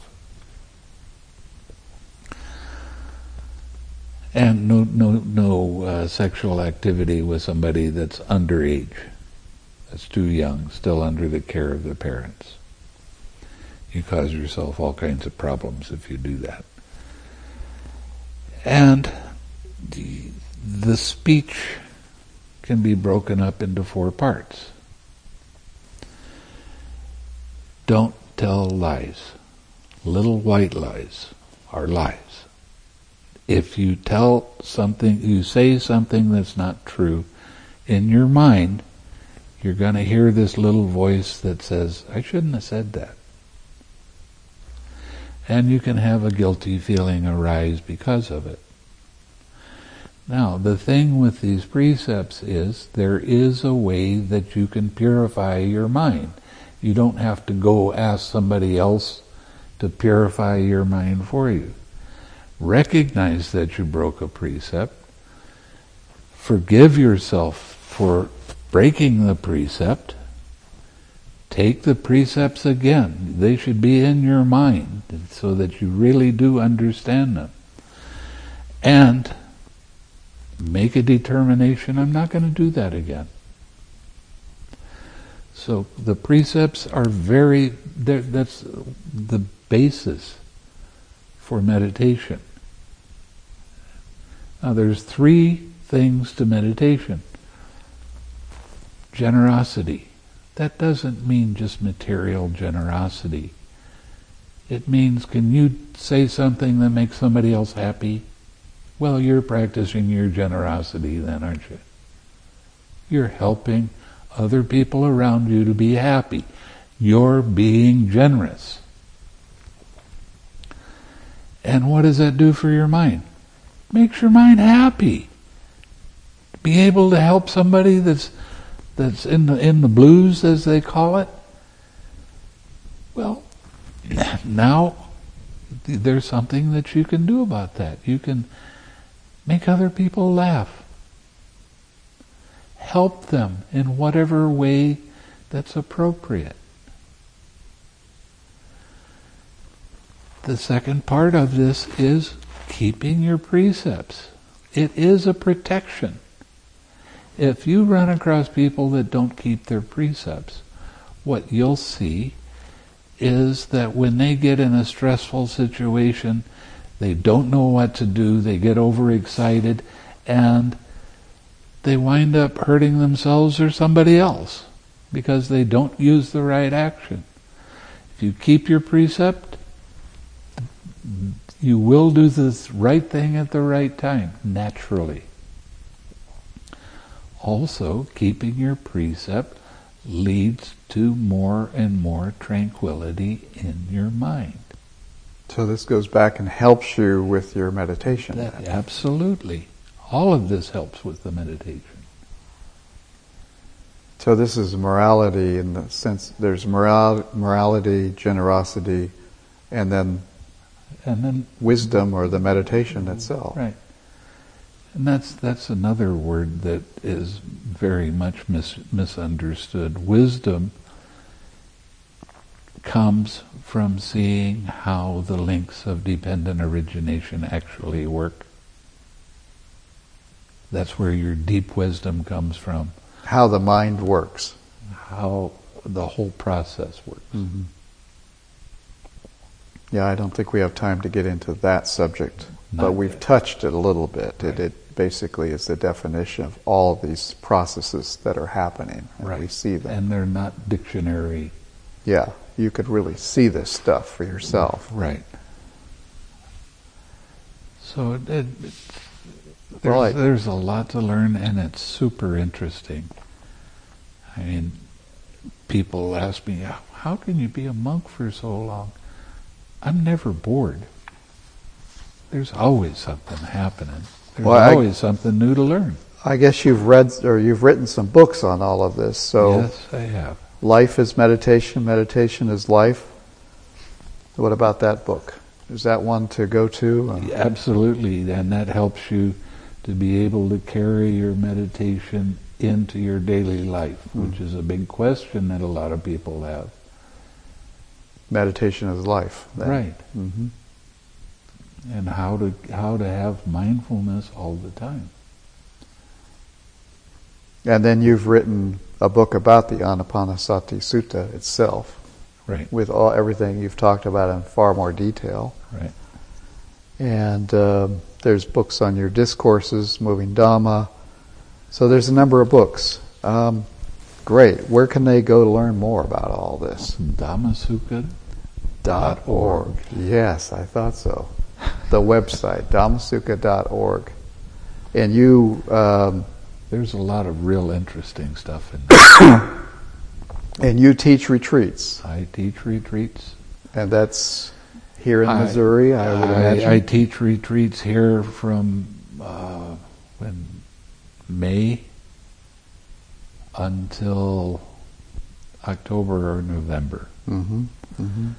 And no no no uh, sexual activity with somebody that's underage, that's too young, still under the care of the parents. You cause yourself all kinds of problems if you do that. And the, the speech can be broken up into four parts. Don't tell lies. Little white lies are lies. If you tell something, you say something that's not true, in your mind, you're going to hear this little voice that says, I shouldn't have said that. And you can have a guilty feeling arise because of it. Now, the thing with these precepts is there is a way that you can purify your mind. You don't have to go ask somebody else to purify your mind for you. Recognize that you broke a precept. Forgive yourself for breaking the precept. Take the precepts again. They should be in your mind so that you really do understand them. And make a determination, I'm not going to do that again. So the precepts are very, that's the basis for meditation. Now there's three things to meditation. Generosity. That doesn't mean just material generosity. It means, can you say something that makes somebody else happy? Well, you're practicing your generosity then, aren't you? You're helping other people around you to be happy. You're being generous. And what does that do for your mind? Makes your mind happy. Be able to help somebody that's that's in the in the blues, as they call it. Well, now there's something that you can do about that. You can make other people laugh. Help them in whatever way that's appropriate. The second part of this is keeping your precepts. It is a protection. If you run across people that don't keep their precepts, what you'll see is that when they get in a stressful situation, they don't know what to do, they get overexcited, and they wind up hurting themselves or somebody else because they don't use the right action. If you keep your precept, you will do the right thing at the right time, naturally. Also, keeping your precept leads to more and more tranquility in your mind. So this goes back and helps you with your meditation. That, absolutely. All of this helps with the meditation. So this is morality in the sense there's moral, morality, generosity, and then, and then wisdom or the meditation itself. Right. And that's that's another word that is very much mis- misunderstood. Wisdom comes from seeing how the links of dependent origination actually work. That's where your deep wisdom comes from. How the mind works. How the whole process works. Mm-hmm. Yeah, I don't think we have time to get into that subject, Not but we've yet. touched it a little bit. Right. It, it basically is the definition of all of these processes that are happening, and right. we see them. And they're not dictionary. Yeah, you could really see this stuff for yourself. Right. So it, it, there's, well, I, there's a lot to learn, and it's super interesting. I mean, people ask me, how can you be a monk for so long? I'm never bored. There's always something happening. There's well, always I, something new to learn. I guess you've read or you've written some books on all of this. So yes, I have. Life is meditation, meditation is life. What about that book? Is that one to go to? Yeah, absolutely, and that helps you to be able to carry your meditation into your daily life, mm. which is a big question that a lot of people have. Meditation is life. Then. Right. Mm-hmm. And how to how to have mindfulness all the time. And then you've written a book about the Anapanasati Sutta itself, right? With all everything you've talked about in far more detail, right? And um, there's books on your discourses, Moving Dhamma. So there's a number of books. Um, great. Where can they go to learn more about all this? Dhammasukha dot org. Yes, I thought so. The website, dhammasukha dot org. And you... Um, There's a lot of real interesting stuff in there. And you teach retreats. I teach retreats. And that's here in I, Missouri, I would I, imagine? I teach retreats here from uh, when May until October or November. Mm-hmm. Mm-hmm.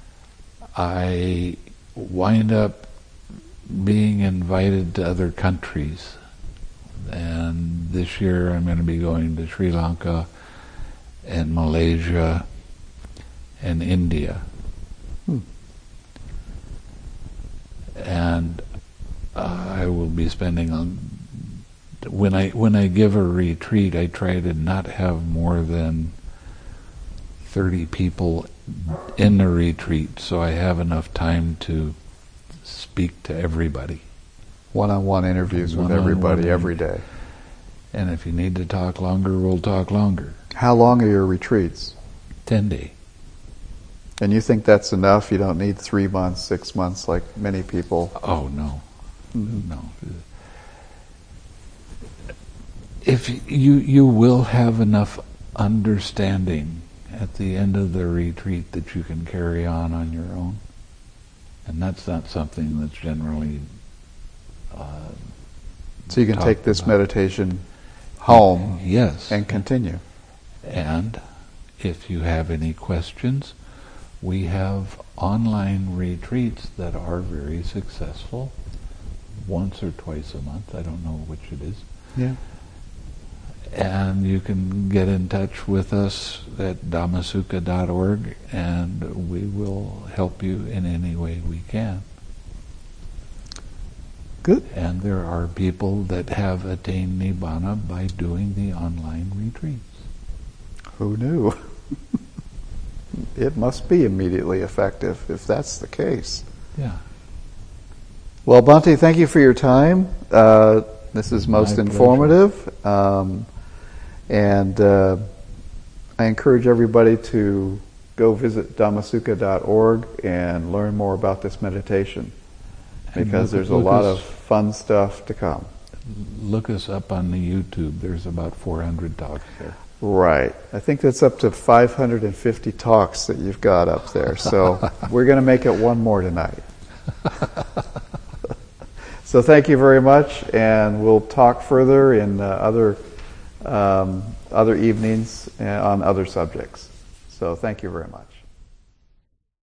I wind up being invited to other countries. And this year I'm going to be going to Sri Lanka and Malaysia and India. Hmm. And uh, I will be spending on when I when I give a retreat, I try to not have more than thirty people in the retreat, so I have enough time to speak to everybody. One-on-one interviews with everybody every day. And if you need to talk longer, we'll talk longer. How long are your retreats? Ten day. And you think that's enough? You don't need three months, six months like many people? Oh, no. Mm-hmm. No. If you, you will have enough understanding at the end of the retreat that you can carry on on your own. And that's not something that's generally uh, So you can take this about. meditation home Yes. and continue. And if you have any questions, we have online retreats that are very successful, once or twice a month. I don't know which it is. Yeah. And you can get in touch with us at dhammasukha dot org, and we will help you in any way we can. Good. And there are people that have attained Nibbana by doing the online retreats. Who knew? It must be immediately effective if that's the case. Yeah. Well, Bhante, thank you for your time. Uh, this is most My informative. Um, and uh, I encourage everybody to go visit dhammasukha dot org and learn more about this meditation, because look- there's a look lot us- of fun stuff to come. Look us up on the YouTube. There's about four hundred talks there. Right. I think that's up to five hundred fifty talks that you've got up there. So we're going to make it one more tonight. So thank you very much, and we'll talk further in uh, other um, other evenings uh, on other subjects. So thank you very much.